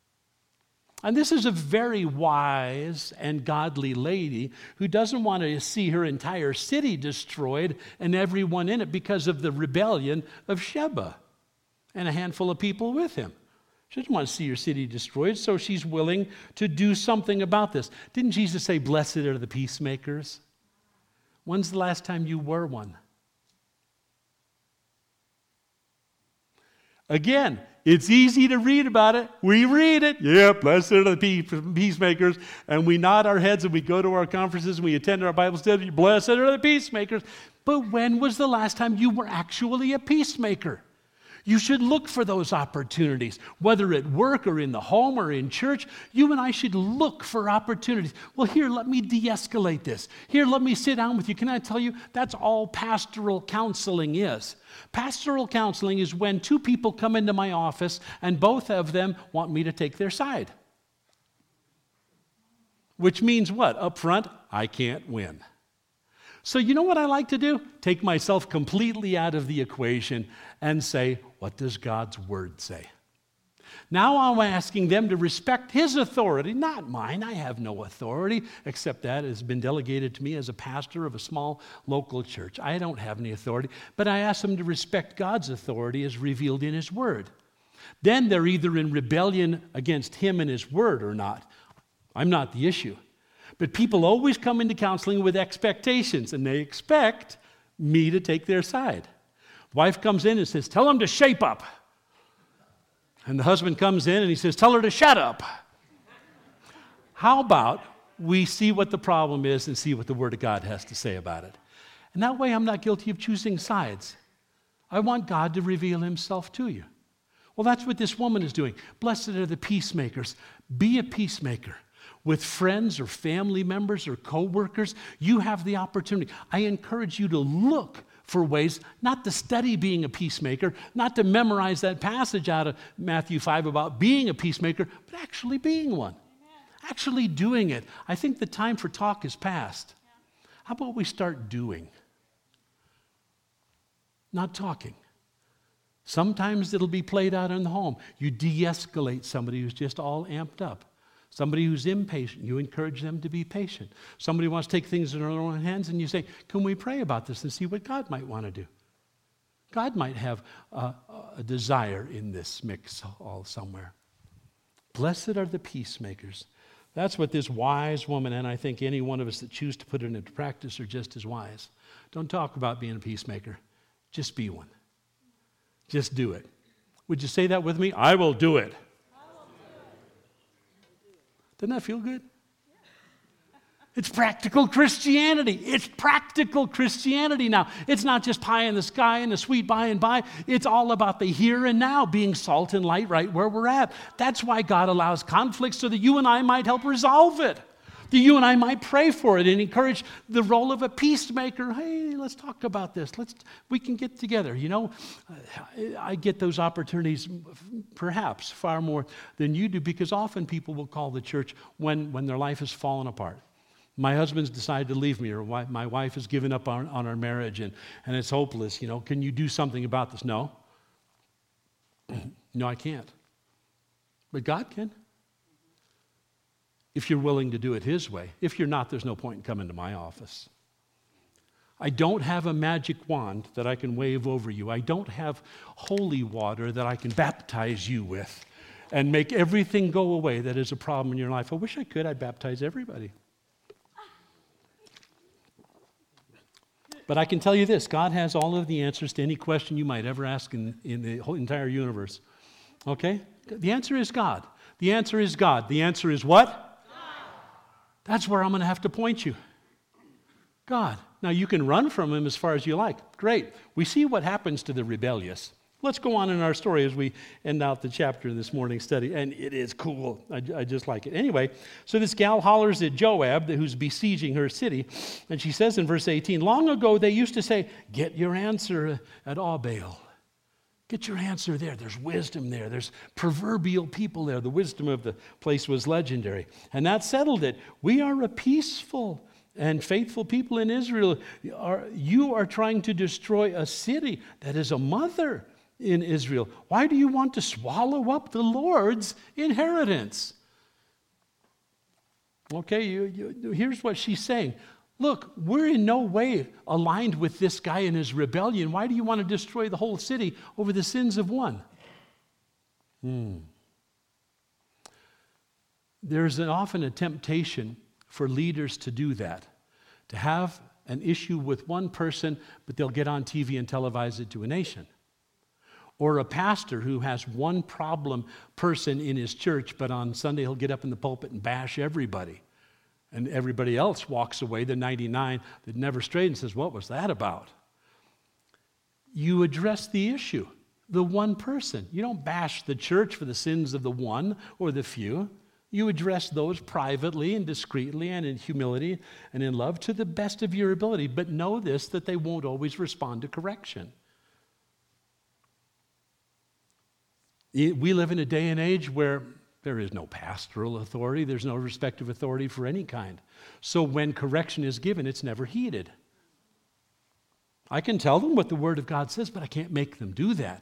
And this is a very wise and godly lady who doesn't want to see her entire city destroyed and everyone in it because of the rebellion of Sheba and a handful of people with him. She doesn't want to see her city destroyed, so she's willing to do something about this. Didn't Jesus say, blessed are the peacemakers? When's the last time you were one? Again, it's easy to read about it. We read it. Yeah, blessed are the peacemakers. And we nod our heads and we go to our conferences and we attend our Bible study. Blessed are the peacemakers. But when was the last time you were actually a peacemaker? You should look for those opportunities, whether at work or in the home or in church. You and I should look for opportunities. Well, here, let me de-escalate this. Here, let me sit down with you. Can I tell you, that's all pastoral counseling is. Pastoral counseling is when two people come into my office and both of them want me to take their side. Which means what? Up front, I can't win. So you know what I like to do? Take myself completely out of the equation and say, what does God's word say? Now I'm asking them to respect his authority, not mine. I have no authority, except that has been delegated to me as a pastor of a small local church. I don't have any authority, but I ask them to respect God's authority as revealed in his word. Then they're either in rebellion against him and his word or not. I'm not the issue. But people always come into counseling with expectations, and they expect me to take their side. Wife comes in and says, tell them to shape up. And the husband comes in and he says, tell her to shut up. How about we see what the problem is and see what the Word of God has to say about it? And that way I'm not guilty of choosing sides. I want God to reveal himself to you. Well, that's what this woman is doing. Blessed are the peacemakers. Be a peacemaker. With friends or family members or co-workers, you have the opportunity. I encourage you to look for ways not to study being a peacemaker, not to memorize that passage out of Matthew 5 about being a peacemaker, but actually being one. Amen. Actually doing it. I think the time for talk is past. Yeah. How about we start doing? Not talking. Sometimes it'll be played out in the home. You de-escalate somebody who's just all amped up. Somebody who's impatient, you encourage them to be patient. Somebody wants to take things in their own hands, and you say, can we pray about this and see what God might want to do? God might have a desire in this mix all somewhere. Blessed are the peacemakers, That's what this wise woman, and I think any one of us that choose to put it into practice are just as wise. Don't talk about being a peacemaker. Just be one. Just do it. Would you say that with me? I will do it. Doesn't that feel good? It's practical Christianity. It's practical Christianity now. It's not just pie in the sky and a sweet by and by. It's all about the here and now, being salt and light right where we're at. That's why God allows conflict, so that you and I might help resolve it. That you and I might pray for it and encourage the role of a peacemaker. Hey, let's talk about this. We can get together. You know, I get those opportunities perhaps far more than you do, because often people will call the church when their life has fallen apart. My husband's decided to leave me, or my wife has given up on our marriage, and it's hopeless. You know, can you do something about this? No. No, I can't. But God can. If you're willing to do it His way. If you're not, there's no point in coming to my office. I don't have a magic wand that I can wave over you. I don't have holy water that I can baptize you with and make everything go away that is a problem in your life. I wish I could. I'd baptize everybody. But I can tell you this, God has all of the answers to any question you might ever ask in the whole entire universe. Okay? The answer is God. The answer is God. The answer is what? God. That's where I'm going to have to point you. God. Now, you can run from Him as far as you like. Great. We see what happens to the rebellious. Let's go on in our story as we end out the chapter in this morning's study. And it is cool. I just like it. Anyway, so this gal hollers at Joab, who's besieging her city. And she says in verse 18, long ago they used to say, get your answer at Abaal. Get your answer there. There's wisdom there. There's proverbial people there. The wisdom of the place was legendary. And that settled it. We are a peaceful and faithful people in Israel. You are trying to destroy a city that is a mother in Israel. Why do you want to swallow up the Lord's inheritance? Okay, here's what she's saying. Look, we're in no way aligned with this guy and his rebellion. Why do you want to destroy the whole city over the sins of one? There's often a temptation for leaders to do that, to have an issue with one person, but they'll get on TV and televise it to a nation. Or a pastor who has one problem person in his church, but on Sunday he'll get up in the pulpit and bash everybody. And everybody else walks away, the 99 that never strayed, and says, what was that about? You address the issue, the one person. You don't bash the church for the sins of the one or the few. You address those privately and discreetly and in humility and in love to the best of your ability. But know this, that they won't always respond to correction. We live in a day and age where there is no pastoral authority. There's no respect of authority for any kind. So when correction is given, it's never heeded. I can tell them what the Word of God says, but I can't make them do that.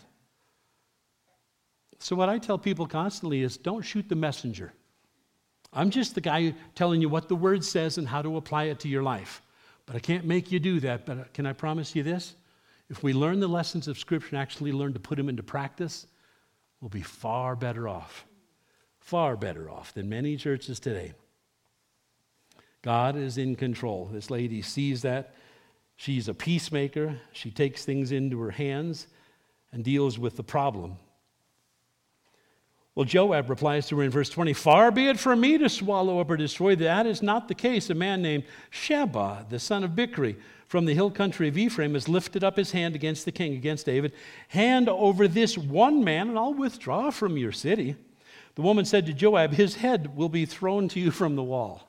So what I tell people constantly is, don't shoot the messenger. I'm just the guy telling you what the Word says and how to apply it to your life. But I can't make you do that. But can I promise you this? If we learn the lessons of Scripture and actually learn to put them into practice, we'll be far better off than many churches today. God is in control. This lady sees that. She's a peacemaker. She takes things into her hands and deals with the problem. Well, Joab replies to her in verse 20, far be it from me to swallow up or destroy. That is not the case. A man named Sheba, the son of Bichri, from the hill country of Ephraim, has lifted up his hand against the king, against David. Hand over this one man, and I'll withdraw from your city. The woman said to Joab, his head will be thrown to you from the wall.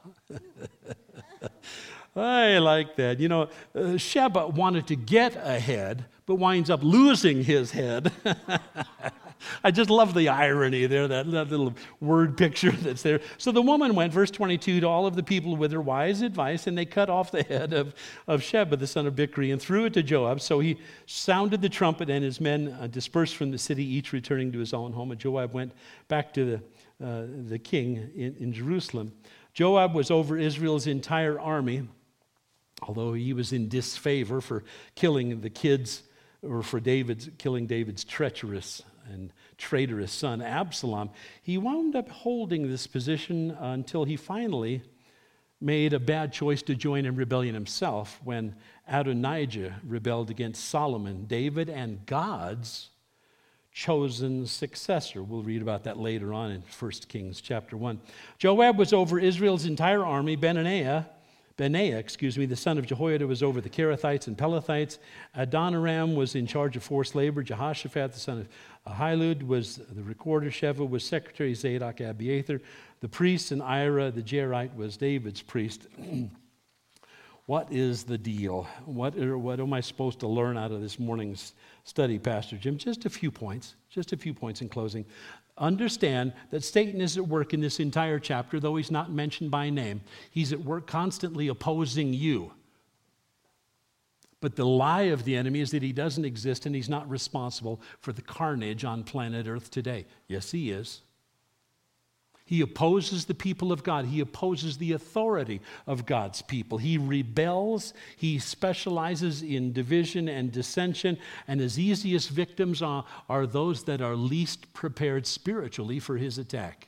I like that. You know, Sheba wanted to get ahead, but winds up losing his head. I just love the irony there, that little word picture that's there. So the woman went, verse 22, to all of the people with her wise advice, and they cut off the head of Sheba, the son of Bichri, and threw it to Joab. So he sounded the trumpet, and his men dispersed from the city, each returning to his own home. And Joab went back to the king in Jerusalem. Joab was over Israel's entire army, although he was in disfavor for killing the kids, or for killing David's treacherous and traitorous son Absalom, he wound up holding this position until he finally made a bad choice to join in rebellion himself when Adonijah rebelled against Solomon, David and God's chosen successor. We'll read about that later on in 1 Kings chapter 1. Joab was over Israel's entire army. Benaiah, the son of Jehoiada, was over the Kerethites and Pelethites. Adoniram was in charge of forced labor. Jehoshaphat, the son of Ahilud, was the recorder. Sheva was secretary. Zadok, Abiathar, the priest, and Ira, the Jairite, was David's priest. What is the deal? What am I supposed to learn out of this morning's study, Pastor Jim? Just a few points in closing. Understand that Satan is at work in this entire chapter, though he's not mentioned by name. He's at work constantly opposing you. But the lie of the enemy is that he doesn't exist and he's not responsible for the carnage on planet Earth today. Yes, he is. He opposes the people of God. He opposes the authority of God's people. He rebels. He specializes in division and dissension. And his easiest victims are those that are least prepared spiritually for his attack.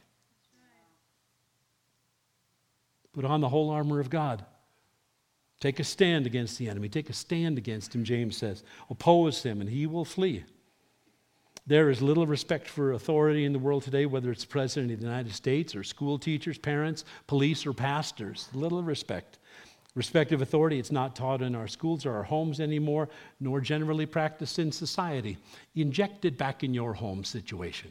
Put on the whole armor of God. Take a stand against the enemy. Take a stand against him, James says. Oppose him and he will flee. There is little respect for authority in the world today, whether it's the President of the United States or school teachers, parents, police, or pastors. Little respect. Respect of authority, it's not taught in our schools or our homes anymore, nor generally practiced in society. Inject it back in your home situation.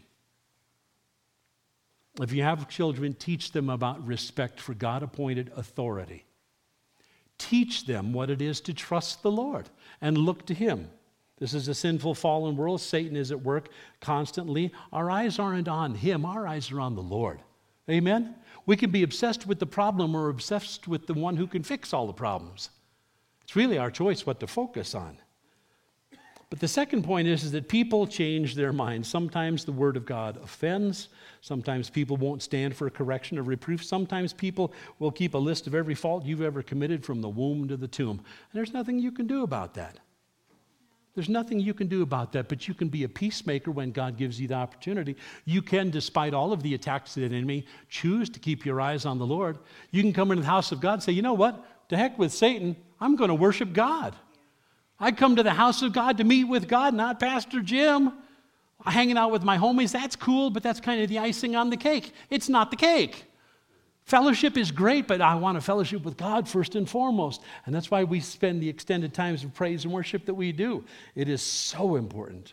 If you have children, teach them about respect for God-appointed authority. Teach them what it is to trust the Lord and look to Him. This is a sinful, fallen world. Satan is at work constantly. Our eyes aren't on him. Our eyes are on the Lord. Amen? We can be obsessed with the problem or obsessed with the one who can fix all the problems. It's really our choice what to focus on. But the second point is that people change their minds. Sometimes the Word of God offends. Sometimes people won't stand for a correction or reproof. Sometimes people will keep a list of every fault you've ever committed from the womb to the tomb. And there's nothing you can do about that. There's nothing you can do about that, but you can be a peacemaker when God gives you the opportunity. You can, despite all of the attacks of the enemy, choose to keep your eyes on the Lord. You can come into the house of God and say, you know what? To heck with Satan. I'm going to worship God. I come to the house of God to meet with God, not Pastor Jim. Hanging out with my homies, that's cool, but that's kind of the icing on the cake. It's not the cake. Fellowship is great, but I want to fellowship with God first and foremost. And that's why we spend the extended times of praise and worship that we do. It is so important.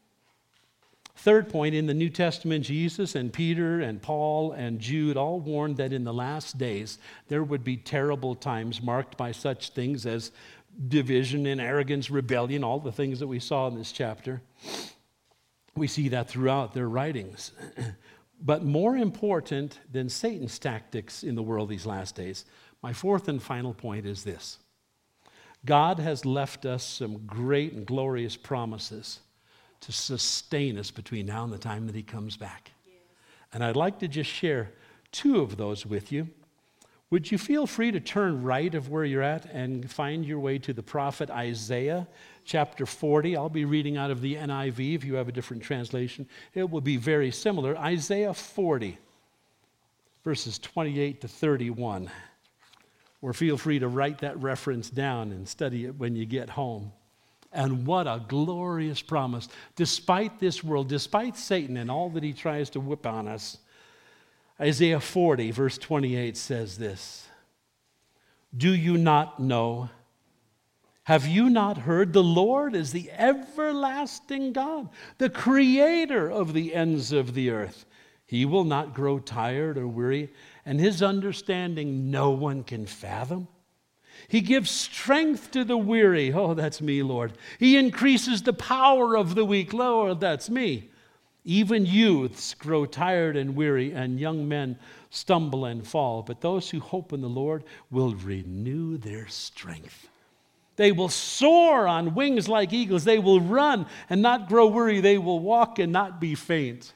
Third point, in the New Testament, Jesus and Peter and Paul and Jude all warned that in the last days there would be terrible times marked by such things as division and arrogance, rebellion, all the things that we saw in this chapter. We see that throughout their writings. But more important than Satan's tactics in the world these last days, my fourth and final point is this. God has left us some great and glorious promises to sustain us between now and the time that He comes back. Yes. And I'd like to just share two of those with you. Would you feel free to turn right of where you're at and find your way to the prophet Isaiah, chapter 40. I'll be reading out of the NIV. If you have a different translation, it will be very similar. Isaiah 40, verses 28 to 31. Or feel free to write that reference down and study it when you get home. And what a glorious promise. Despite this world, despite Satan and all that he tries to whip on us, Isaiah 40, verse 28 says this, "Do you not know? Have you not heard? The Lord is the everlasting God, the creator of the ends of the earth. He will not grow tired or weary, and His understanding no one can fathom. He gives strength to the weary." Oh, that's me, Lord. "He increases the power of the weak." Lord, that's me. "Even youths grow tired and weary, and young men stumble and fall. But those who hope in the Lord will renew their strength. They will soar on wings like eagles. They will run and not grow weary. They will walk and not be faint."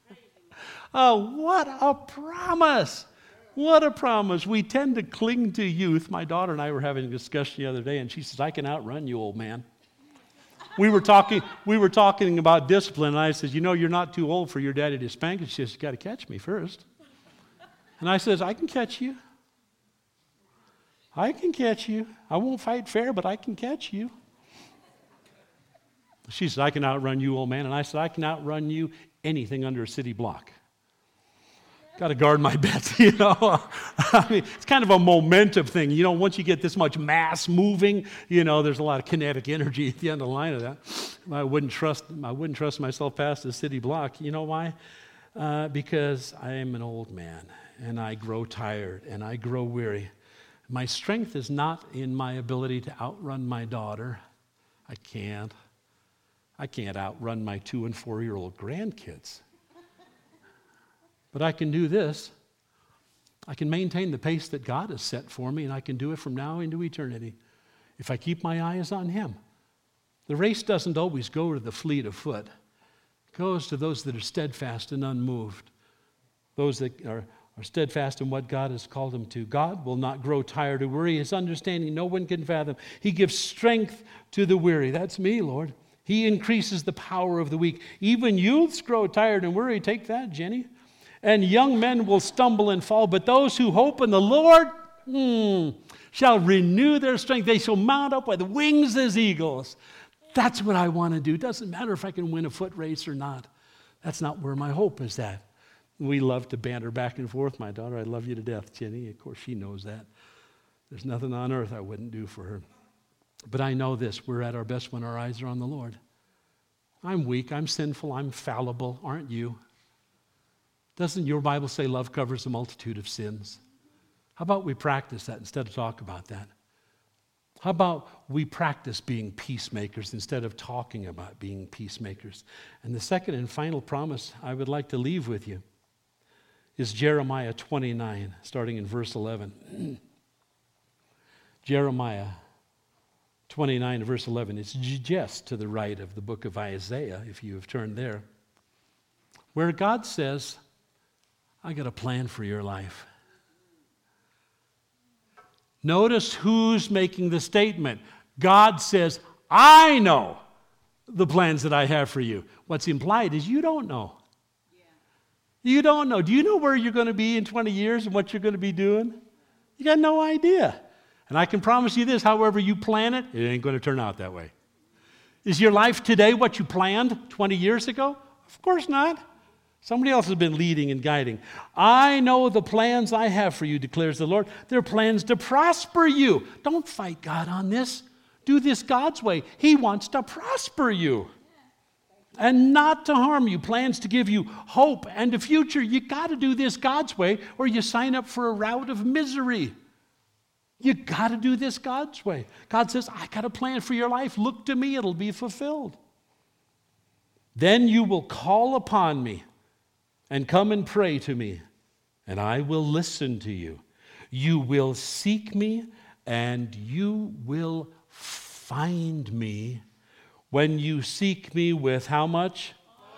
Oh, what a promise! What a promise. We tend to cling to youth. My daughter and I were having a discussion the other day, and she says, "I can outrun you, old man." We were talking about discipline, and I said, you're not too old for your daddy to spank you. She says, you got to catch me first. And I says, I can catch you. I can catch you. I won't fight fair, but I can catch you. She said, I can outrun you, old man. And I said, I can outrun you anything under a city block. Got to guard my bets, I mean, it's kind of a momentum thing. Once you get this much mass moving, there's a lot of kinetic energy at the end of the line of that. I wouldn't trust myself past the city block. You know why? Because I am an old man, and I grow tired, and I grow weary. My strength is not in my ability to outrun my daughter. I can't outrun my 2- and 4-year-old grandkids. But I can do this. I can maintain the pace that God has set for me, and I can do it from now into eternity if I keep my eyes on Him. The race doesn't always go to the fleet of foot. It goes to those that are steadfast and unmoved, those that are steadfast in what God has called them to. God will not grow tired or weary. His understanding no one can fathom. He gives strength to the weary. That's me, Lord. He increases the power of the weak. Even youths grow tired and weary. Take that, Jenny. And young men will stumble and fall, but those who hope in the Lord shall renew their strength. They shall mount up with wings as eagles. That's what I want to do. It doesn't matter if I can win a foot race or not. That's not where my hope is at. We love to banter back and forth. My daughter, I love you to death, Jenny. Of course, she knows that. There's nothing on earth I wouldn't do for her. But I know this, we're at our best when our eyes are on the Lord. I'm weak, I'm sinful, I'm fallible, aren't you? Doesn't your Bible say love covers a multitude of sins? How about we practice that instead of talk about that? How about we practice being peacemakers instead of talking about being peacemakers? And the second and final promise I would like to leave with you is Jeremiah 29, starting in verse 11. Jeremiah 29, verse 11. It's just to the right of the book of Isaiah, if you have turned there, where God says, I got a plan for your life. Notice who's making the statement. God says, I know the plans that I have for you. What's implied is you don't know. Yeah. You don't know. Do you know where you're going to be in 20 years and what you're going to be doing? You got no idea. And I can promise you this, however you plan it, it ain't going to turn out that way. Is your life today what you planned 20 years ago? Of course not. Somebody else has been leading and guiding. I know the plans I have for you, declares the Lord. They're plans to prosper you. Don't fight God on this. Do this God's way. He wants to prosper you and not to harm you. Plans to give you hope and a future. You got to do this God's way or you sign up for a route of misery. You got to do this God's way. God says, I got a plan for your life. Look to me. It'll be fulfilled. Then you will call upon me and come and pray to me, and I will listen to you. You will seek me, and you will find me when you seek me with how much?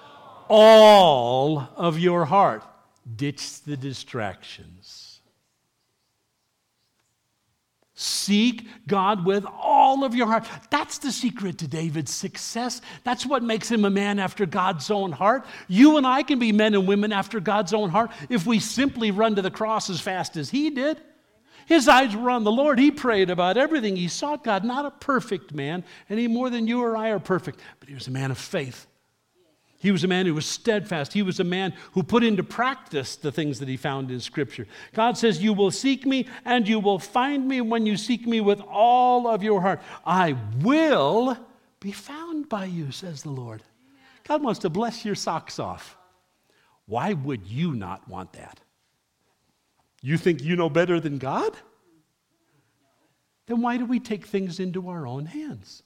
All of your heart. Ditch the distractions. Seek God with all of your heart. That's the secret to David's success. That's what makes him a man after God's own heart. You and I can be men and women after God's own heart if we simply run to the cross as fast as he did. His eyes were on the Lord. He prayed about everything. He sought God, not a perfect man, any more than you or I are perfect, but he was a man of faith. He was a man who was steadfast. He was a man who put into practice the things that he found in Scripture. God says, you will seek me and you will find me when you seek me with all of your heart. I will be found by you, says the Lord. God wants to bless your socks off. Why would you not want that? You think you know better than God? Then why do we take things into our own hands?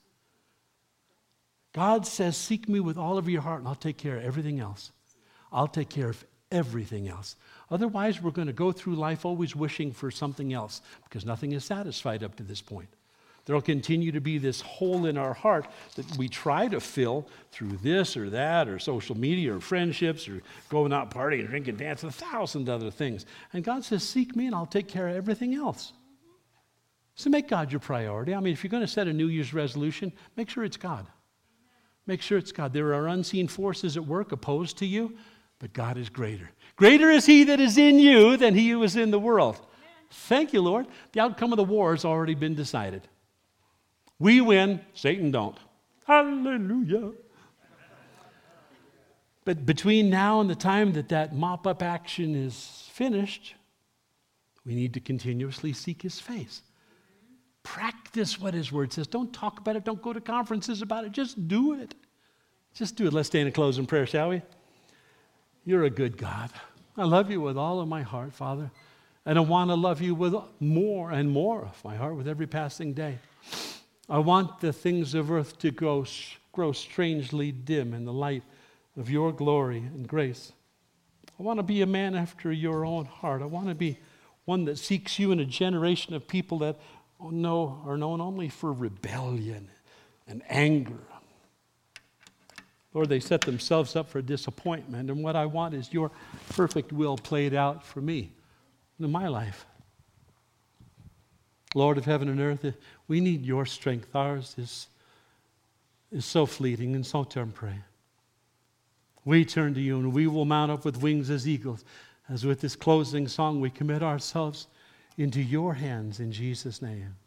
God says, seek me with all of your heart and I'll take care of everything else. I'll take care of everything else. Otherwise, we're going to go through life always wishing for something else because nothing is satisfied up to this point. There will continue to be this hole in our heart that we try to fill through this or that or social media or friendships or going out partying, drinking, dancing, 1,000 other things. And God says, seek me and I'll take care of everything else. So make God your priority. I mean, if you're going to set a New Year's resolution, make sure it's God. Make sure it's God. There are unseen forces at work opposed to you, but God is greater. Greater is He that is in you than he who is in the world. Amen. Thank you, Lord. The outcome of the war has already been decided. We win, Satan don't. Hallelujah. But between now and the time that mop-up action is finished, we need to continuously seek His face. Practice what His Word says. Don't talk about it. Don't go to conferences about it. Just do it. Just do it. Let's stand and close in prayer, shall we? You're a good God. I love you with all of my heart, Father. And I want to love you with more and more of my heart with every passing day. I want the things of earth to grow strangely dim in the light of your glory and grace. I want to be a man after your own heart. I want to be one that seeks you in a generation of people that are known only for rebellion and anger. Lord, they set themselves up for disappointment, and what I want is your perfect will played out for me in my life. Lord of heaven and earth, we need your strength. Ours is so fleeting and so temporary. We turn to you, and we will mount up with wings as eagles. As with this closing song, we commit ourselves into your hands in Jesus' name.